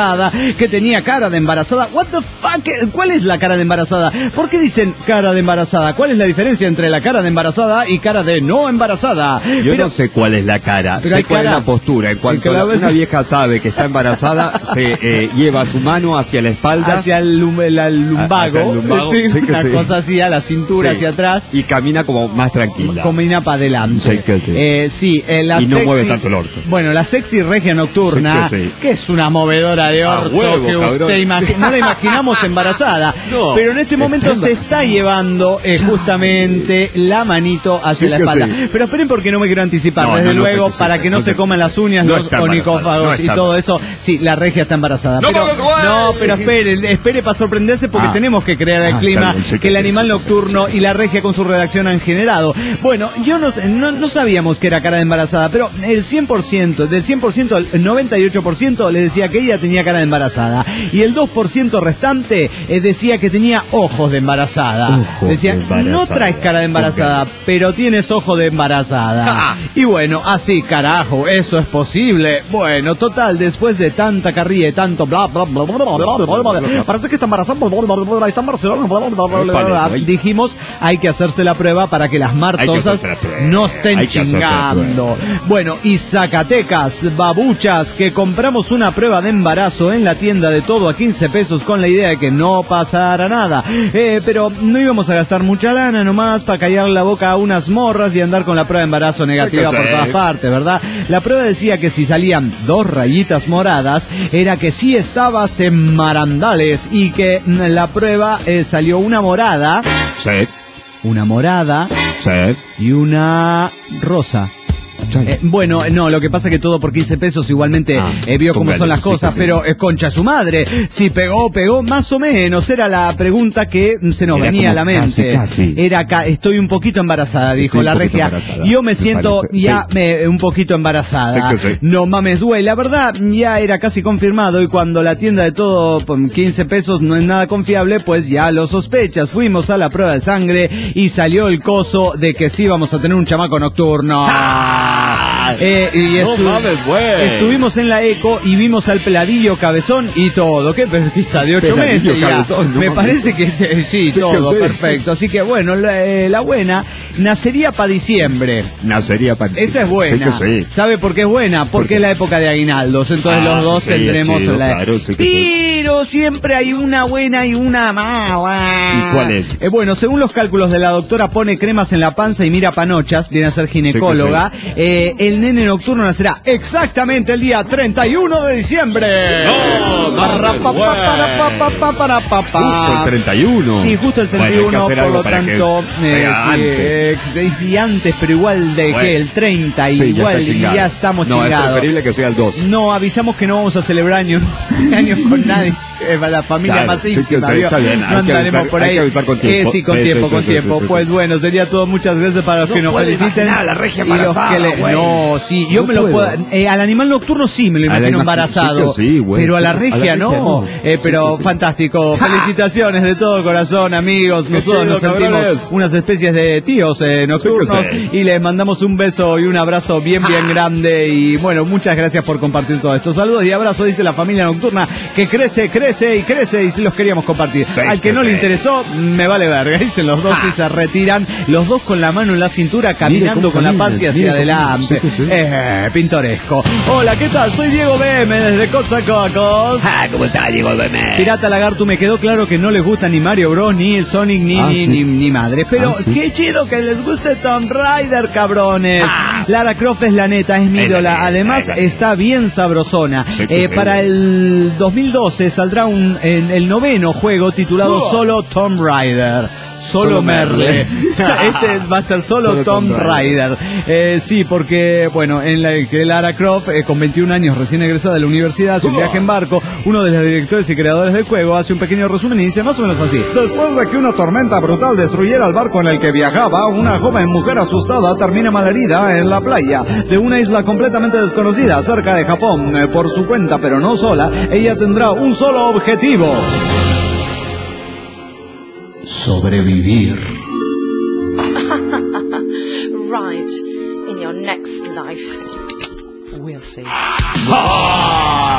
C: embarazada, que tenía cara de embarazada. What the fuck? ¿Cuál es la cara de embarazada? ¿Por qué dicen cara de embarazada? ¿Cuál es la diferencia entre la cara de embarazada y cara de no embarazada?
G: Yo pero, no sé cuál es la cara, sé cuál cara, es la postura. En cuanto la, una vieja sabe que está embarazada, se eh, lleva su mano hacia la espalda,
C: hacia el, lum, el, el lumbago, hacia el lumbago sí, sí, una sí. cosa así, a la cintura, sí. hacia atrás,
G: y camina como más tranquila.
C: Camina para adelante.
G: Sí, que sí.
C: Eh, sí eh, la
G: y no
C: sexy,
G: mueve tanto el orto.
C: Bueno, la sexy regia nocturna, sí que, sí. que es una movedora de orto, huevo, que usted imagi- no la imaginamos embarazada, no, pero en este momento se está llevando eh, justamente la manito hacia sí la espalda. Sí. Pero esperen porque no me quiero anticipar, no, desde no, no luego, para que no, no se coman las uñas no los onicófagos no y todo eso. Sí, la regia está embarazada. No, pero, no, pero espere, espere para sorprenderse porque ah. tenemos que crear el ah, clima bien, que el animal sí, nocturno sí, sí, sí. y la regia con su redacción han generado. Bueno, yo no, no, no sabíamos que era cara de embarazada, pero el cien por ciento, del cien por ciento, el noventa y ocho por ciento le decía que ella tenía cara de embarazada. Y el dos por ciento restante eh, decía que tenía ojos de embarazada. Ojos decía, de embarazada. No traes cara de embarazada, pero tienes ojo de embarazada. ¡Ja! Y bueno, así, carajo, eso es posible. Bueno, total, después de tanta carrilla y tanto bla bla bla bla bla bla bla bla, parece que está embarazada, está embarazada, dijimos, hay que hacerse la prueba para que las martosas no estén chingando. Bueno, y Zacatecas, babuchas, que compramos una prueba de embarazo en la tienda de todo a quince pesos con la idea de que no pasara nada. Eh, pero no íbamos a gastar mucha lana nomás para callar la boca a unas morras y andar con la prueba de embarazo negativa por todas partes, ¿verdad? La prueba decía que si salían dos rayitas moradas, era que sí estabas en marandales y que la prueba eh, salió una morada.
G: Sí.
C: Una morada.
G: Sí.
C: Y una rosa. Eh, bueno, no, lo que pasa es que todo por quince pesos igualmente ah, eh, vio cómo son las cosas, sí, pero es concha su madre. Si pegó, pegó, más o menos. Era la pregunta que se nos era venía a la mente. Casi, casi. Era acá, estoy un poquito embarazada, dijo estoy la regia. Yo me, me siento parece. ya sí. me, un poquito embarazada. Sí sí. No mames, güey, la verdad ya era casi confirmado y cuando la tienda de todo por quince pesos no es nada confiable, pues ya lo sospechas. Fuimos a la prueba de sangre y salió el coso de que sí vamos a tener un chamaco nocturno. ¡Ah! Eh, y estu- no mames, güey. Estuvimos en la eco y vimos al peladillo cabezón y todo. Qué perfecta, de ocho meses ya. Cabezón, no Me mames. parece que sí, sí, sí todo, que sí. perfecto. Así que bueno, la, eh, la buena nacería para diciembre.
G: Nacería para diciembre.
C: Esa es buena. Sí sí. ¿Sabe por qué es buena? Porque ¿Por es la época de aguinaldos. Entonces ah, los dos sí, tendremos chido, la... Claro, sí Pero sí. siempre hay una buena y una mala.
G: ¿Y cuál es?
C: Eh, bueno, según los cálculos de la doctora, pone cremas en la panza y mira panochas. Viene a ser ginecóloga. Sí eh, el nene nocturno nacerá exactamente el día treinta y uno de diciembre.
G: No, para pa, pa, pa, pa, para pa, pa. Justo el treinta y uno.
C: Sí, justo el treinta y uno, bueno, por lo tanto, eh, antes. Eh, y antes, pero igual de bueno. que el treinta, sí, igual ya, ya estamos no, chingados.
G: Es preferible que sea el dos.
C: No, avisamos que no vamos a celebrar años, años con nadie. Eh, la familia claro, más íntima, sí, sí, está bien. No hay andaremos avisar, por ahí. Hay que avisar con tiempo. Eh, sí, con sí, tiempo, sí, con sí, tiempo. Sí, sí, pues sí. Bueno, sería todo. Muchas gracias para los no que nos feliciten.
G: La regia embarazada,
C: y los que le... No, sí, yo no me puedo. lo puedo. Eh, al animal nocturno sí me lo imagino ima- embarazado. Sí, güey, pero a la regia, a la regia no. no. Eh, pero sí, sí. fantástico. Felicitaciones de todo corazón, amigos. Qué Nosotros chido, nos sentimos cabrones. unas especies de tíos eh, nocturnos sí y les mandamos un beso y un abrazo bien, bien grande. Y bueno, muchas gracias por compartir todo esto. Saludos y abrazos, dice la familia nocturna, que crece, crece y crece. Y si los queríamos compartir. Sí, Al que no sí. le interesó, me vale verga. Dicen los dos ah. y se retiran. Los dos con la mano en la cintura, caminando con camina, la panza hacia adelante. Sí, sí. Eh, pintoresco. Hola, ¿qué tal? Soy Diego B M desde Coatzacoalcos.
E: Ah, ¿cómo está, Diego B M?
C: Pirata Lagarto, me quedó claro que no les gusta ni Mario Bros, ni el Sonic, ni, ah, ni, sí. ni, ni madre. Pero ah, sí. qué chido que les guste Tomb Raider, cabrones. Ah. Lara Croft es la neta, es mi ídola. Además, ay, ay, ay. está bien sabrosona. Sí, eh, sí, para sí. el dos mil doce saldrá un... En, el noveno juego titulado uh. Solo Tomb Raider. Solo, solo Merle. Este va a ser solo, solo Tomb Raider. Eh, sí, porque, bueno, en la que Lara Croft, eh, con veintiún años, recién egresada de la universidad, hace un viaje en barco. Uno de los directores y creadores del juego hace un pequeño resumen y dice más o menos así: después de que una tormenta brutal destruyera el barco en el que viajaba, una joven mujer asustada termina malherida en la playa de una isla completamente desconocida cerca de Japón. Eh, por su cuenta, pero no sola, ella tendrá un solo objetivo: sobrevivir.
H: Right. In your next life, we'll see.
C: ¡Ah!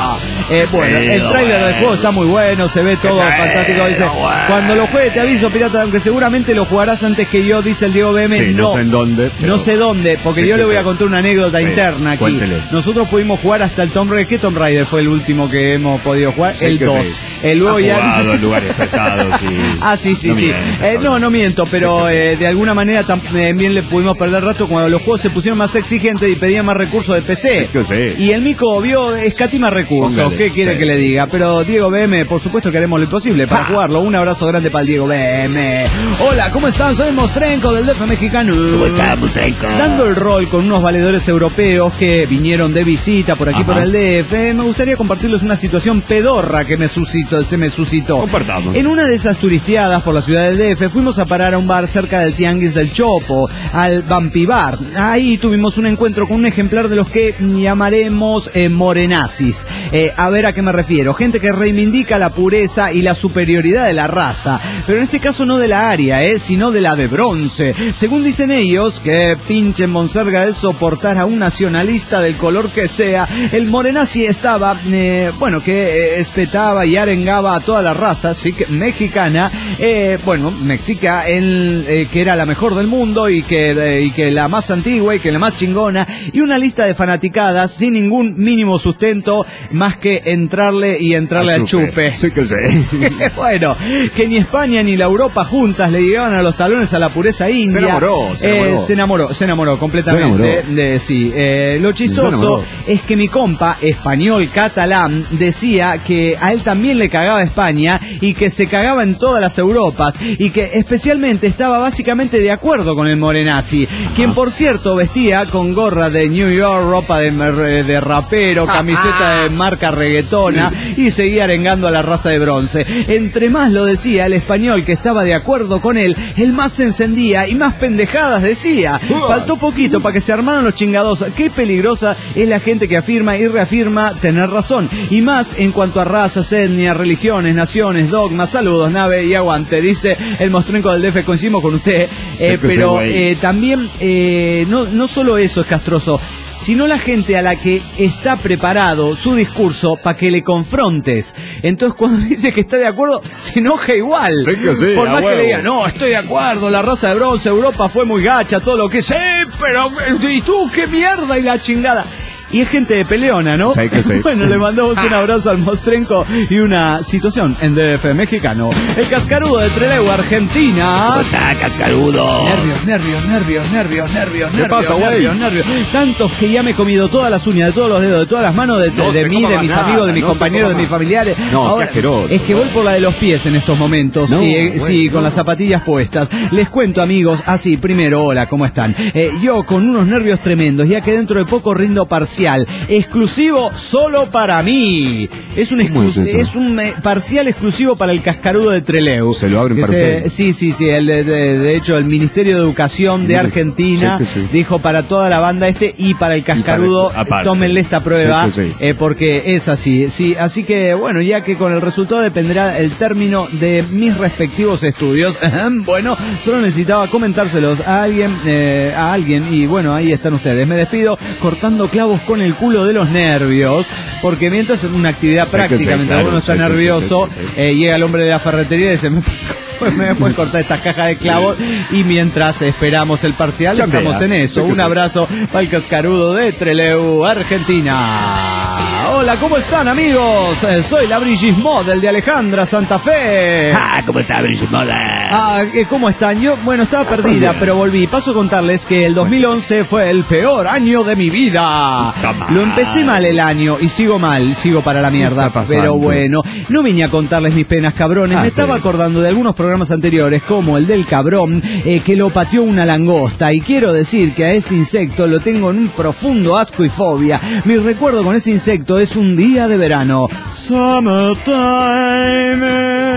C: Eh, bueno, sí, el tráiler bueno. del juego está muy bueno, se ve todo sí, fantástico. Dice, bueno. cuando lo juegue te aviso, pirata, aunque seguramente lo jugarás antes que yo, dice el Diego B M.
G: Sí, no, no sé en dónde.
C: Pero... No sé dónde, porque sí, yo le voy a contar una anécdota sí, interna aquí.
G: Cuéntele.
C: Nosotros pudimos jugar hasta el Tomb Raider. ¿Qué Tomb Raider fue el último que hemos podido jugar? Sí, el dos. Sí. El luego
G: ha
C: ya...
G: jugado en lugares prestados y...
C: Ah, sí, sí, no sí. Miento, eh, no, no miento, pero sí, eh, de alguna manera también le pudimos perder rato cuando los juegos se pusieron más exigentes y pedían más recursos de P C.
G: Sí, sí.
C: Y el mico vio escatima recursos. Póngale, ¿qué quiere sí. que le diga? Pero Diego B M, por supuesto que haremos lo imposible para ah. jugarlo. Un abrazo grande para el Diego B M. Hola, ¿cómo están? Soy Mostrenco del D F mexicano.
E: ¿Cómo está, Mostrenco?
C: Dando el rol con unos valedores europeos que vinieron de visita por aquí Ajá. por el D F, me gustaría compartirles una situación pedorra que me suscitó, se me suscitó.
G: Compartamos.
C: En una de esas turisteadas por la ciudad del D F fuimos a parar a un bar cerca del Tianguis del Chopo, al Vampi Bar. Ahí tuvimos un encuentro con un ejemplar de los que llamaremos eh, morenazis. Eh, a ver a qué me refiero. Gente que reivindica la pureza y la superioridad de la raza, pero en este caso no de la aria, eh, sino de la de bronce. Según dicen ellos, que pinche monserga es soportar a un nacionalista del color que sea, el morenazi estaba, eh, bueno, que eh, espetaba y arengaba a toda la raza, sí, que mexicana, eh, bueno, mexica, en, eh, que era la mejor del mundo y que, eh, y que la más antigua y que la más chingona, y una lista de fanaticadas sin ningún mínimo sustento más que entrarle y entrarle al chupe. chupe.
G: Sí que sé.
C: Bueno, que ni España ni la Europa juntas le llegaban a los talones a la pureza india.
G: Se enamoró, se enamoró.
C: Eh, se enamoró, se enamoró completamente. Se enamoró. De, de, sí, eh, lo chistoso es que mi compa, español catalán, decía que a él también le cagaba España y que se cagaba en todas las Europas y que especialmente estaba básicamente de acuerdo con el morenazi, Ajá. quien por cierto vestía con gorra de New York, ropa de, de rapero, camiseta de marca reggaetona y seguía arengando a la raza de bronce. Entre más lo decía el español que estaba de acuerdo con él, él más se encendía y más pendejadas decía. Faltó poquito para que se armaran los chingados. Qué peligrosa es la gente que afirma y reafirma tener razón. Y más en cuanto a razas, etnias, religiones, naciones, dogmas. Saludos, nave y aguante. Dice el Mostrenco del D F, coincidimos con usted. Eh, pero eh, también, eh, no, no solo eso es castroso, sino la gente a la que está preparado su discurso para que le confrontes. Entonces cuando dice que está de acuerdo, se enoja igual.
G: Sí que sí,
C: por más
G: huevo.
C: que le diga, no, estoy de acuerdo, la raza de bronce, Europa fue muy gacha, todo lo que sé, pero ¿y tú qué mierda? Y la chingada. Y es gente de peleona, ¿no?
G: Sí que sí.
C: Bueno, le mandamos un abrazo al Mostrenco y una situación en D F mexicano. El cascarudo de Trelew, Argentina.
E: ¿Cómo está, cascarudo?
C: Nervios, nervios, nervios, nervios, nervios,
G: ¿Qué
C: nervios,
G: pasa, güey?
C: nervios, nervios. Tantos que ya me he comido todas las uñas de todos los dedos, de todas las manos, de,
G: no
C: de mí, de mis
G: nada,
C: amigos, de mis
G: no
C: compañeros, de mis familiares.
G: No,
C: ahora,
G: qué asqueroso.
C: Es que voy por la de los pies en estos momentos.
G: No,
C: y,
G: bueno,
C: sí, con
G: no.
C: las zapatillas puestas. Les cuento, amigos, así, primero, hola, ¿cómo están? Eh, yo con unos nervios tremendos, ya que dentro de poco rindo parcial. Exclusivo solo para mí. Es un, exclu- es, es un eh, parcial exclusivo para el cascarudo de Trelew.
G: Se lo abren para usted.
C: Sí, sí, sí. El, de, de, de hecho, el Ministerio de Educación de Argentina sí, sí. dijo para toda la banda este y para el cascarudo, para, tómenle esta prueba, sí, sí. Eh, porque es así. Sí, así que, bueno, ya que con el resultado dependerá el término de mis respectivos estudios. Bueno, solo necesitaba comentárselos a alguien, eh, a alguien, y bueno, ahí están ustedes. Me despido cortando clavos con el culo de los nervios, porque mientras es una actividad sí, práctica, sí, mientras claro, uno está sí, nervioso, sí, sí, sí. Eh, llega el hombre de la ferretería y dice, me, me puedes cortar estas cajas de clavos, y mientras esperamos el parcial, Chambea. estamos en eso. Sí, Un sí. abrazo para el cascarudo de Trelew, Argentina. Hola, ¿cómo están, amigos? Eh, soy la Brigismo del de Alejandra, Santa Fe.
E: Ah, ¿cómo está, Brigismo?
C: Ah, ¿cómo están? Yo, bueno, estaba perdida, pero volví. Paso a contarles que el dos mil once fue el peor año de mi vida. Lo empecé mal el año y sigo mal, sigo para la mierda. Pero bueno, no vine a contarles mis penas, cabrones. Ah, Me estaba acordando de algunos programas anteriores, como el del cabrón, eh, que lo pateó una langosta. Y quiero decir que a este insecto lo tengo en un profundo asco y fobia. Mi recuerdo con ese insecto es un día de verano. Summertime.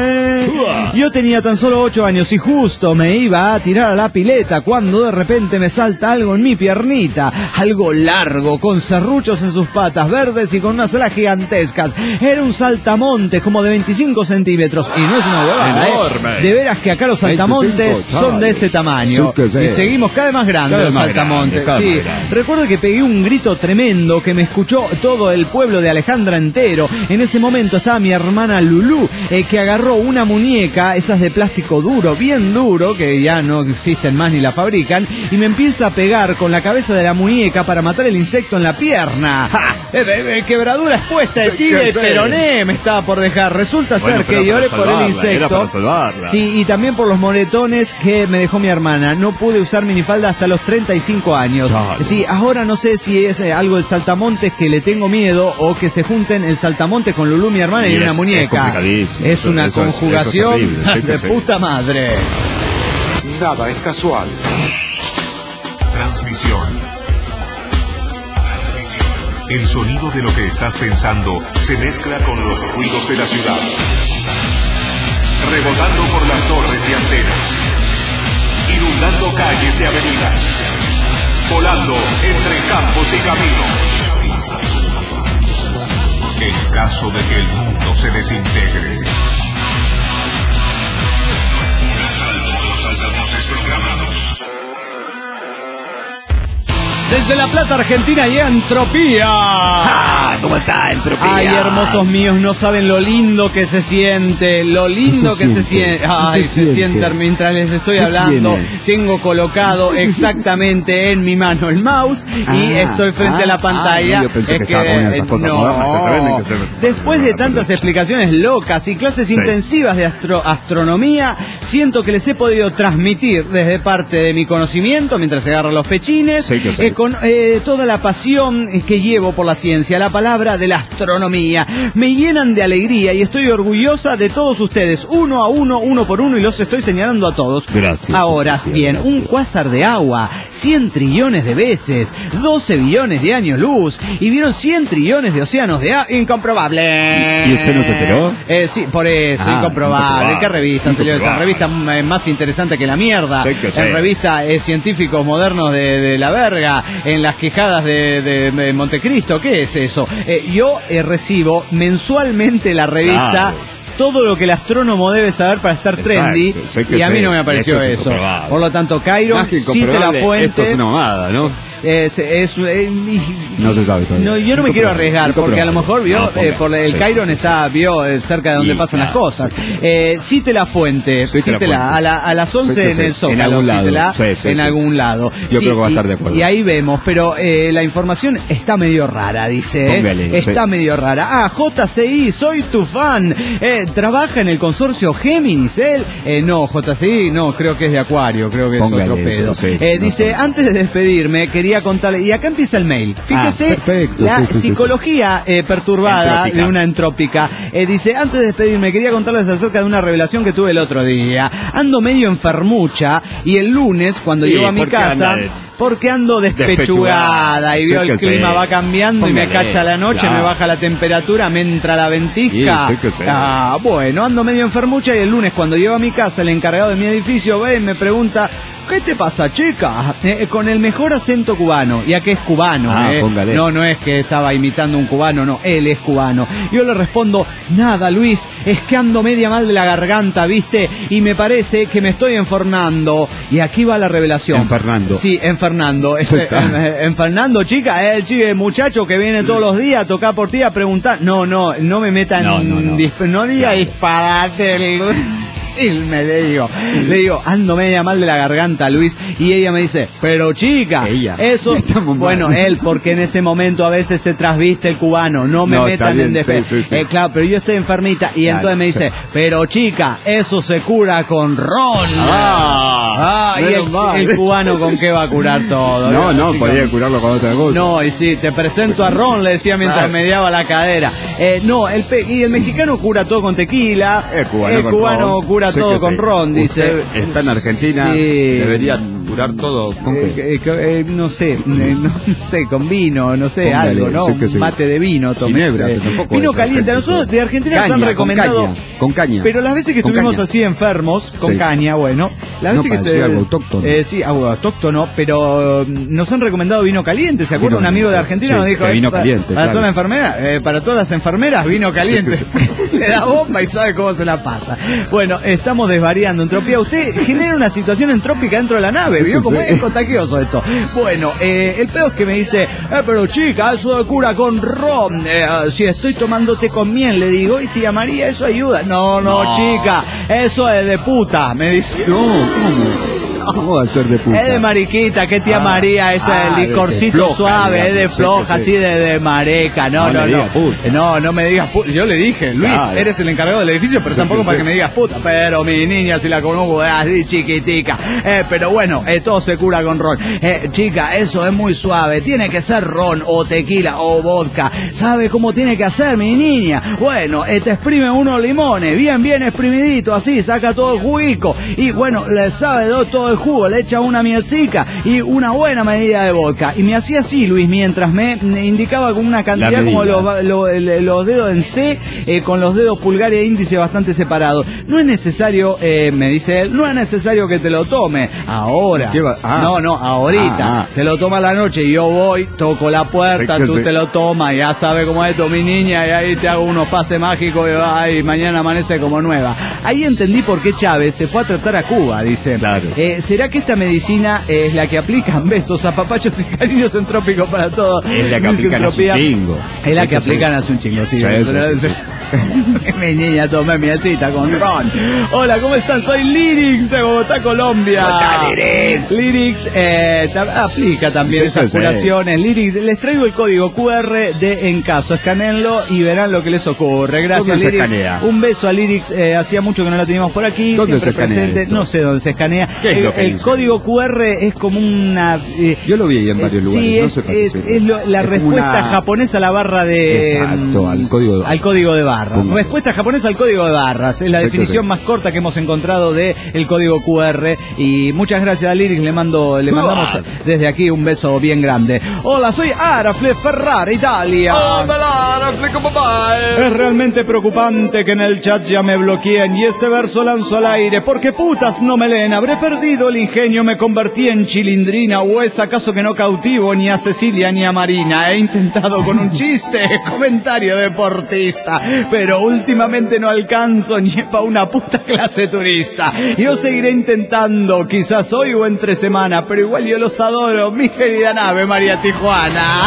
C: Yo tenía tan solo ocho años y justo me iba a tirar a la pileta cuando de repente me salta algo en mi piernita, algo largo, con serruchos en sus patas verdes y con unas alas gigantescas. Era un saltamontes como de veinticinco centímetros y no es una huevada, ¿eh? De veras que acá los saltamontes son de ese tamaño y seguimos cada vez más grandes los saltamontes. Sí, recuerdo que pegué un grito tremendo que me escuchó todo el pueblo de Alejandra entero. En ese momento estaba mi hermana Lulú, eh, que agarró una muñeca, esas de plástico duro, bien duro, que ya no existen más ni la fabrican, y me empieza a pegar con la cabeza de la muñeca para matar el insecto en la pierna. ¡Ja! Eh, eh, quebradura expuesta de tibia y peroné me estaba por dejar. Resulta bueno, ser que lloré por el insecto. Sí, y también por los moretones que me dejó mi hermana. No pude usar minifalda hasta los treinta y cinco años. Chale. Sí, ahora no sé si es algo del saltamontes que le tengo miedo o que se junten el saltamontes con Lulú, mi hermana, y, y es, una muñeca. Es, es una eso, conjugación eso es, eso es de sí. puta madre.
A: Nada es casual. Transmisión. El sonido de lo que estás pensando se mezcla con los ruidos de la ciudad, rebotando por las torres y antenas, inundando calles y avenidas, volando entre campos y caminos. En caso de que el mundo se desintegre. Los altavoces programados.
C: Desde La Plata, Argentina, y Entropía.
E: Ah, ¿cómo está Entropía?
C: Ay, hermosos míos, no saben lo lindo que se siente, lo lindo se que siente? se siente. Ay, se, se siente? siente mientras les estoy hablando. Tengo colocado exactamente en mi mano el mouse ah, y estoy frente ah, a la pantalla. Ah, yo pensé es que, que eh, no. Después de tantas explicaciones locas y clases sí. intensivas de astro astronomía, siento que les he podido transmitir desde parte de mi conocimiento, mientras se agarran los pechines, sí, eh, con eh, toda la pasión que llevo por la ciencia, la palabra de la astronomía. Me llenan de alegría y estoy orgullosa de todos ustedes, uno a uno, uno por uno, y los estoy señalando a todos.
G: Gracias.
C: Ahora
G: gracias,
C: bien,
G: gracias.
C: un cuásar de agua, cien trillones de veces, doce billones de años luz, y vieron cien trillones de océanos de agua. Incomprobable.
G: ¿Y usted no se enteró?
C: Eh, sí, por eso, ah, incomprobable. ¿Qué revista salió esa? Revista más interesante que la mierda. Sí, que sí. En revista eh, Científicos Modernos de, de la Verga, en las quejadas de, de, de Montecristo. ¿Qué es eso? Eh, yo eh, recibo mensualmente la revista. Claro. Todo lo que el astrónomo debe saber para estar Exacto. trendy, y a mí no me apareció eso. Por lo tanto, Cairo, cite la fuente.
G: Esto es una mamada, ¿no?
C: Es, es, es,
G: no se sabe todavía.
C: No, yo no me quiero arriesgar porque a lo mejor vio no, eh, por el sí, Cairon sí. está vio eh, cerca de donde y, pasan claro, las cosas. Sí, sí. Eh, cite la fuente, sí, cítela la fuente. A, la, a las once sí, en el Zócalo, en algún lado, sí, sí, en sí. algún lado.
G: Yo
C: sí,
G: creo que va a estar de acuerdo.
C: Y, y ahí vemos, pero eh, la información está medio rara, dice. Póngale, está sí. medio rara. Ah, J C I, soy tu fan. Eh, trabaja en el consorcio Géminis, él. Eh, no, J C I, no, creo que es de Acuario, creo que Póngale es otro pedo. Eso, sí, eh, no dice, sé. Antes de despedirme, quería contarle, y acá empieza el mail. Fíjese, ah, perfecto, la sí, sí, psicología sí, sí. Eh, perturbada entrópica. De una entrópica. Eh, dice, antes de despedirme, quería contarles acerca de una revelación que tuve el otro día. Ando medio enfermucha y el lunes, cuando sí, llego a mi casa... Porque ando despechugada, despechugada. Y veo el clima sí. va cambiando. Póngale, y me cacha la noche, claro. me baja la temperatura, me entra la ventisca. Sí, sí ah, bueno, ando medio enfermucha y el lunes cuando llego a mi casa, el encargado de mi edificio ve y me pregunta, ¿qué te pasa, chica? Eh, con el mejor acento cubano. Ya que es cubano, ah, eh. No, no es que estaba imitando un cubano, no, él es cubano. Yo le respondo, nada, Luis, es que ando media mal de la garganta, ¿viste? Y me parece que me estoy enfermando. Y aquí va la revelación.
G: En Fernando.
C: Sí, en Fernando. Este, en, en Fernando, chica, el chico muchacho que viene todos los días a tocar por ti a preguntar. No, no, no me metan, no, no, no. Disp no diga claro. disparate. Y me le digo, le digo, ando media mal de la garganta, Luis, y ella me dice, pero chica, ella. Eso, bueno, él, porque en ese momento a veces se trasviste el cubano, no me no, metan en defensa. Sí, sí, sí. Eh, claro, pero yo estoy enfermita, y claro, entonces me dice, sí. pero chica, eso se cura con ron. Ah, ah y el, el cubano con qué va a curar todo.
G: No, no, no podía curarlo con otra cosa.
C: No, y sí, te presento sí. a ron, le decía mientras claro. mediaba la cadera. Eh, no, el pe y el mexicano cura todo con tequila, el cubano, el cubano cura todo con ron, dice.
G: Está en Argentina, sí. debería curar todo. ¿Con
C: eh,
G: qué?
C: Eh, eh, no sé, eh, no, no sé, con vino, no sé,
G: Póngale,
C: algo, ¿no?
G: sé que
C: Un
G: sí.
C: mate de vino, tomé.
G: Ginebra, pero tampoco
C: Vino
G: es
C: caliente. A nosotros de Argentina
G: caña,
C: nos han recomendado.
G: Con caña, con caña.
C: Pero las veces que
G: Con
C: estuvimos
G: caña.
C: así enfermos, con
G: Sí.
C: caña, bueno. Las
G: No,
C: veces
G: para
C: que
G: decir algo autóctono.
C: Eh, sí, algo autóctono, pero mm, nos han recomendado vino caliente. ¿Se acuerda?
G: Vino
C: Un amigo de
G: caliente.
C: Argentina
G: Sí,
C: nos dijo:
G: que vino
C: eh, para,
G: caliente,
C: para
G: claro.
C: toda la enfermera, eh, para todas las enfermeras, vino caliente.
G: Sí,
C: Le da bomba y sabe cómo se la pasa. Bueno, estamos desvariando. Entropía, usted genera una situación entrópica dentro de la nave.
G: Sí,
C: ¿Vio cómo
G: sí.
C: es contagioso esto? Bueno, eh, el peor es que me dice: eh, pero chica, eso de cura con ron. Eh, si estoy tomando té con miel, le digo, y tía María, eso ayuda. No, no,
G: No.
C: chica, eso es de puta, me dice.
G: No, ¿cómo? ¿Cómo va a ser de puta?
C: Es de mariquita, que tía
G: Ah,
C: María, esa
G: ah,
C: es
G: de-
C: el
G: de
C: licorcito
G: floja,
C: suave, es de
G: digamos,
C: floja,
G: sí,
C: así
G: sí.
C: de, de mareca. No,
G: No
C: no,
G: le
C: no.
G: digas puta.
C: No, no me digas puta. Yo le dije, Luis,
G: Claro.
C: eres el encargado del edificio, pero
G: Sí,
C: tampoco
G: sí,
C: para
G: sí.
C: que me digas puta. Pero mi niña, si la conozco, es así chiquitica. Eh, pero bueno, eh, todo se cura con ron. Eh, chica, eso es muy suave. Tiene que ser ron o tequila o vodka. ¿Sabe cómo tiene que hacer, mi niña? Bueno, eh, te exprime unos limones, bien, bien exprimidito, así, saca todo el juguico. Y bueno, le sabe do- todo el jugo, le echa una mielcica y una buena medida de vodka. Y me hacía así, Luis, mientras me me indicaba con una cantidad
G: medida.
C: como los, lo- el- los dedos en C, eh, con los dedos pulgar e índice bastante separados. No es necesario, eh, me dice él, no es necesario que te lo tome ahora.
G: ¿Qué va? Ah.
C: No, no, ahorita.
G: Ah, ah.
C: Te lo toma a la noche y yo voy, toco la puerta,
G: Sí, que
C: tú
G: sí.
C: te lo tomas, ya sabes cómo es esto, mi niña, y ahí te hago unos pases mágicos y ay, mañana amanece como nueva. Ahí entendí por qué Chávez se fue a tratar a Cuba, dice.
G: Claro.
C: Eh, ¿Será que esta medicina es la que aplican besos, apapachos y cariños entrópicos para todos?
G: Es la que
C: Luis
G: aplican hace un
C: Entropía.
G: chingo.
C: Es la
G: Sí,
C: que
G: que sí.
C: aplican hace un chingo, sí.
G: Sí,
C: pero-
G: sí, sí.
C: Mi niña, tomé mielcita con ron. Hola, ¿cómo están? Soy Lirix de Bogotá, Colombia.
E: ¿Cómo está, Lirix?
C: Lirix eh, ta- aplica también
G: Sí,
C: esas
G: sí, sí.
C: curaciones. Lirix, les traigo el código Q R de Encaso. Escanenlo y verán lo que les ocurre. Gracias,
G: ¿Dónde se
C: Lirix.
G: escanea?
C: Un beso a Lirix. Eh, hacía mucho que no la teníamos por aquí.
G: ¿Dónde
C: siempre
G: se escanea
C: presente.
G: esto?
C: No sé dónde se escanea.
G: ¿Qué es
C: el
G: lo que
C: el
G: dice?
C: código Q R es como una... eh,
G: Yo lo vi en varios
C: eh,
G: lugares.
C: Sí,
G: no
C: es,
G: sé para qué
C: es,
G: sirve.
C: es lo- la
G: Es como
C: respuesta
G: una-
C: japonesa a la barra de...
G: Exacto, al código de-
C: al código de barras.
G: Póngalo.
C: Respuesta japonesa al código de barras. Es la
G: Sí, que
C: definición
G: sí.
C: más corta que hemos encontrado de el código Q R. Y muchas gracias a Lirix. Le mando, le mandamos desde aquí un beso bien grande. Hola, soy Arafle Ferrari, Italia. Es realmente preocupante que en el chat ya me bloqueen y este verso lanzo al aire porque putas no me leen. Habré perdido el ingenio, me convertí en chilindrina o es acaso que no cautivo ni a Cecilia ni a Marina. He intentado con un chiste, comentario deportista, pero últimamente no alcanzo ni para una puta clase turista. Yo seguiré intentando, quizás hoy o entre semana, pero igual yo los adoro, mi querida nave María Tijuana.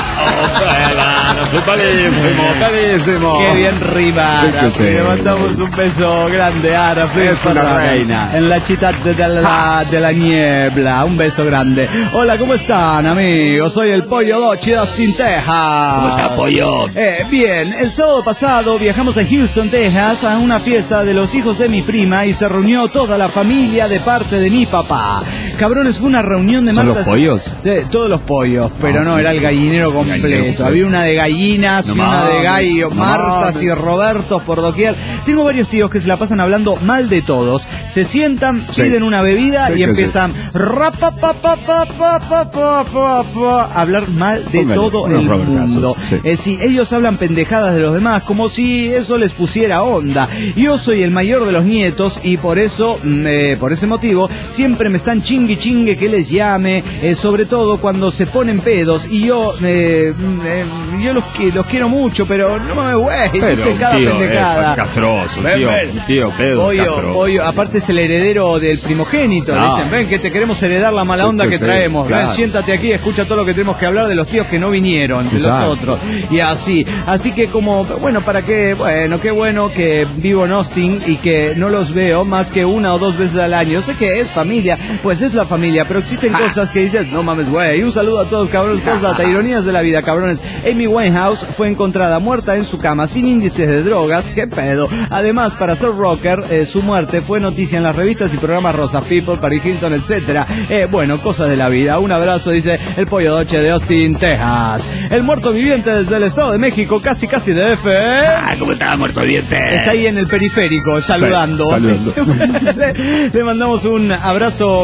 G: Buenísimo, buenísimo.
C: Qué bien rimar.
G: Sí, que sí.
C: Le mandamos un beso grande a Arafle
G: Es una
C: Ferrari,
G: reina.
C: en la ciudad de la, de la niebla. Un beso grande. Hola, ¿cómo están, amigos? Soy el Pollo Dochi de Austin, Texas.
E: ¿Cómo está, Pollo?
C: Eh, bien, el sábado pasado viajamos a Houston, Texas, a una fiesta de los hijos de mi prima y se reunió toda la familia de parte de mi papá. Cabrones, fue una reunión de
G: ¿Son
C: martas.
G: los pollos?
C: Sí, todos los pollos, pero no, era el gallinero completo.
G: Gallinero.
C: Había una de gallinas
G: No
C: y una de
G: mames,
C: gallos,
G: no
C: Martas y
G: mames.
C: Robertos por doquier. Tengo varios tíos que se la pasan hablando mal de todos. Se sientan,
G: Sí.
C: piden una bebida
G: Sí,
C: y
G: que
C: empiezan rapa, pa, pa, pa, pa, pa, pa, pa, pa, a hablar mal de
G: Póngale
C: todo
G: unos
C: el
G: robertazos,
C: mundo.
G: sí.
C: Eh, sí, ellos hablan pendejadas de los demás como si eso les pusiera onda. Yo soy el mayor de los nietos y por eso, mm, eh, por ese motivo, siempre me están chingue chingue que les llame, eh, sobre todo cuando se ponen pedos y yo, eh, mm, eh, yo los, qui- los quiero mucho, pero no me güey,
G: Pero
C: dicen
G: un
C: cada
G: tío,
C: pendejada.
G: eh, castroso, un
C: Ven,
G: tío,
C: ven.
G: un tío pedo,
C: Pollo,
G: castroso.
C: pollo, aparte es el heredero del primogénito. Le
G: Ah.
C: dicen, ven que te queremos heredar la mala
G: Sí,
C: onda
G: que
C: que
G: sí,
C: traemos. Ven,
G: claro.
C: siéntate aquí, escucha todo lo que tenemos que hablar de los tíos que no vinieron, de
G: Exacto.
C: los otros. Y así. Así que como, bueno, para que, bueno, qué bueno que vivo en Austin y que no los veo más que una o dos veces al año. Sé que es familia, pues es la familia, pero existen cosas que dices, no mames, güey. Un saludo a todos, cabrones, todas las ironías de la vida, cabrones. Amy Winehouse fue encontrada muerta en su cama sin índices de drogas, qué pedo. Además, para ser rocker, eh, su muerte fue noticia en las revistas y programas Rosa People, Paris Hilton, etcétera. Eh, bueno, cosas de la vida. Un abrazo, dice el Pollo Doche de Austin, Texas. El muerto viviente desde el Estado de México, casi casi de F.
E: Ah, ¿cómo está, muerto viviente?
C: Está ahí en el periférico, saludando.
G: Sí, saludando.
C: le, le mandamos un abrazo bien grande.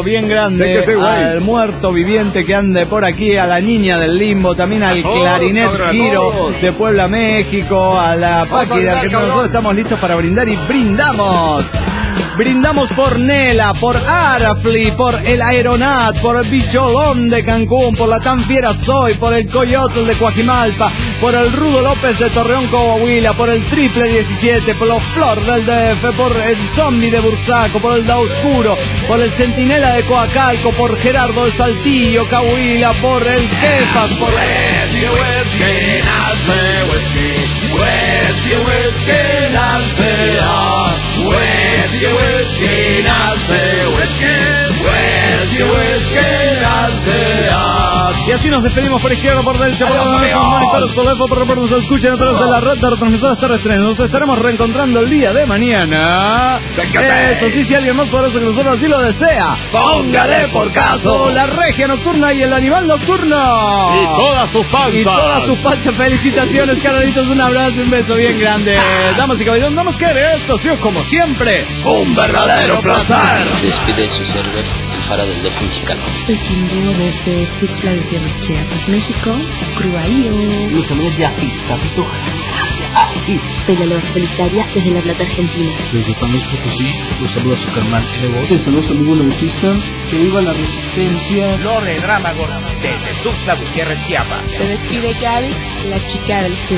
C: grande al muerto viviente que ande por aquí, a la niña del limbo, también al clarinet giro de Puebla, México, a la Paqui de Argentina. Nosotros estamos listos para brindar y brindamos. Brindamos por Nela, por Arafli, por el Aeronat, por el Bicholón de Cancún, por la Tan Fiera Soy, por el Coyotl de Coajimalpa, por el Rudo López de Torreón, Coahuila, por el Triple diecisiete, por los Flor del D F, por el Zombie de Bursaco, por el Da Oscuro, por el Centinela de Coacalco, por Gerardo de Saltillo, Coahuila, por el Jefas, por
H: Whisky, whisky, nace whisky, whisky, whisky, nace ah, whisky, whisky, nace whisky, whisky, whisky, nace ah.
C: Y así nos despedimos por izquierda, por derecha, por los monitores, por el por nos escuchan a través de la red de retransmisores terrestres. Nos estaremos reencontrando el día de mañana. Eso sí, si alguien más poderoso que nosotros así lo desea, póngale por caso la regia nocturna y el animal nocturno.
D: Y todas sus panzas.
C: Y todas sus panzas. Felicitaciones, Carolitos. Un abrazo y un beso bien grande. Damas y caballeros, no nos quede esto, sí, como siempre, un verdadero placer.
I: Despide su server, el faro del D F mexicano.
J: Soy Kimbo desde Tuxtla Gutiérrez, Chiapas, México. Cruaío.
K: Los saludos de Afi, Capito.
J: Soy la Loba Solitaria desde La Plata, Argentina.
K: Desde San Luis Potosí, los saluda su carnal Evo.
L: Te saludos amigo Novicista, que viva la resistencia.
M: Lore Drámago, desde Tuxtla Gutiérrez, Chiapas.
J: Se despide Gaby, la chica del sur.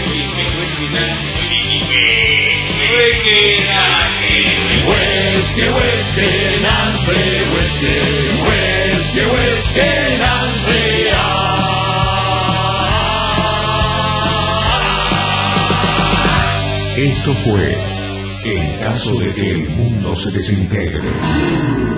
H: Whisky, whisky, Nancy, whisky, whisky, whisky, Nancy, ah.
A: Esto fue En caso de que el mundo se desintegre.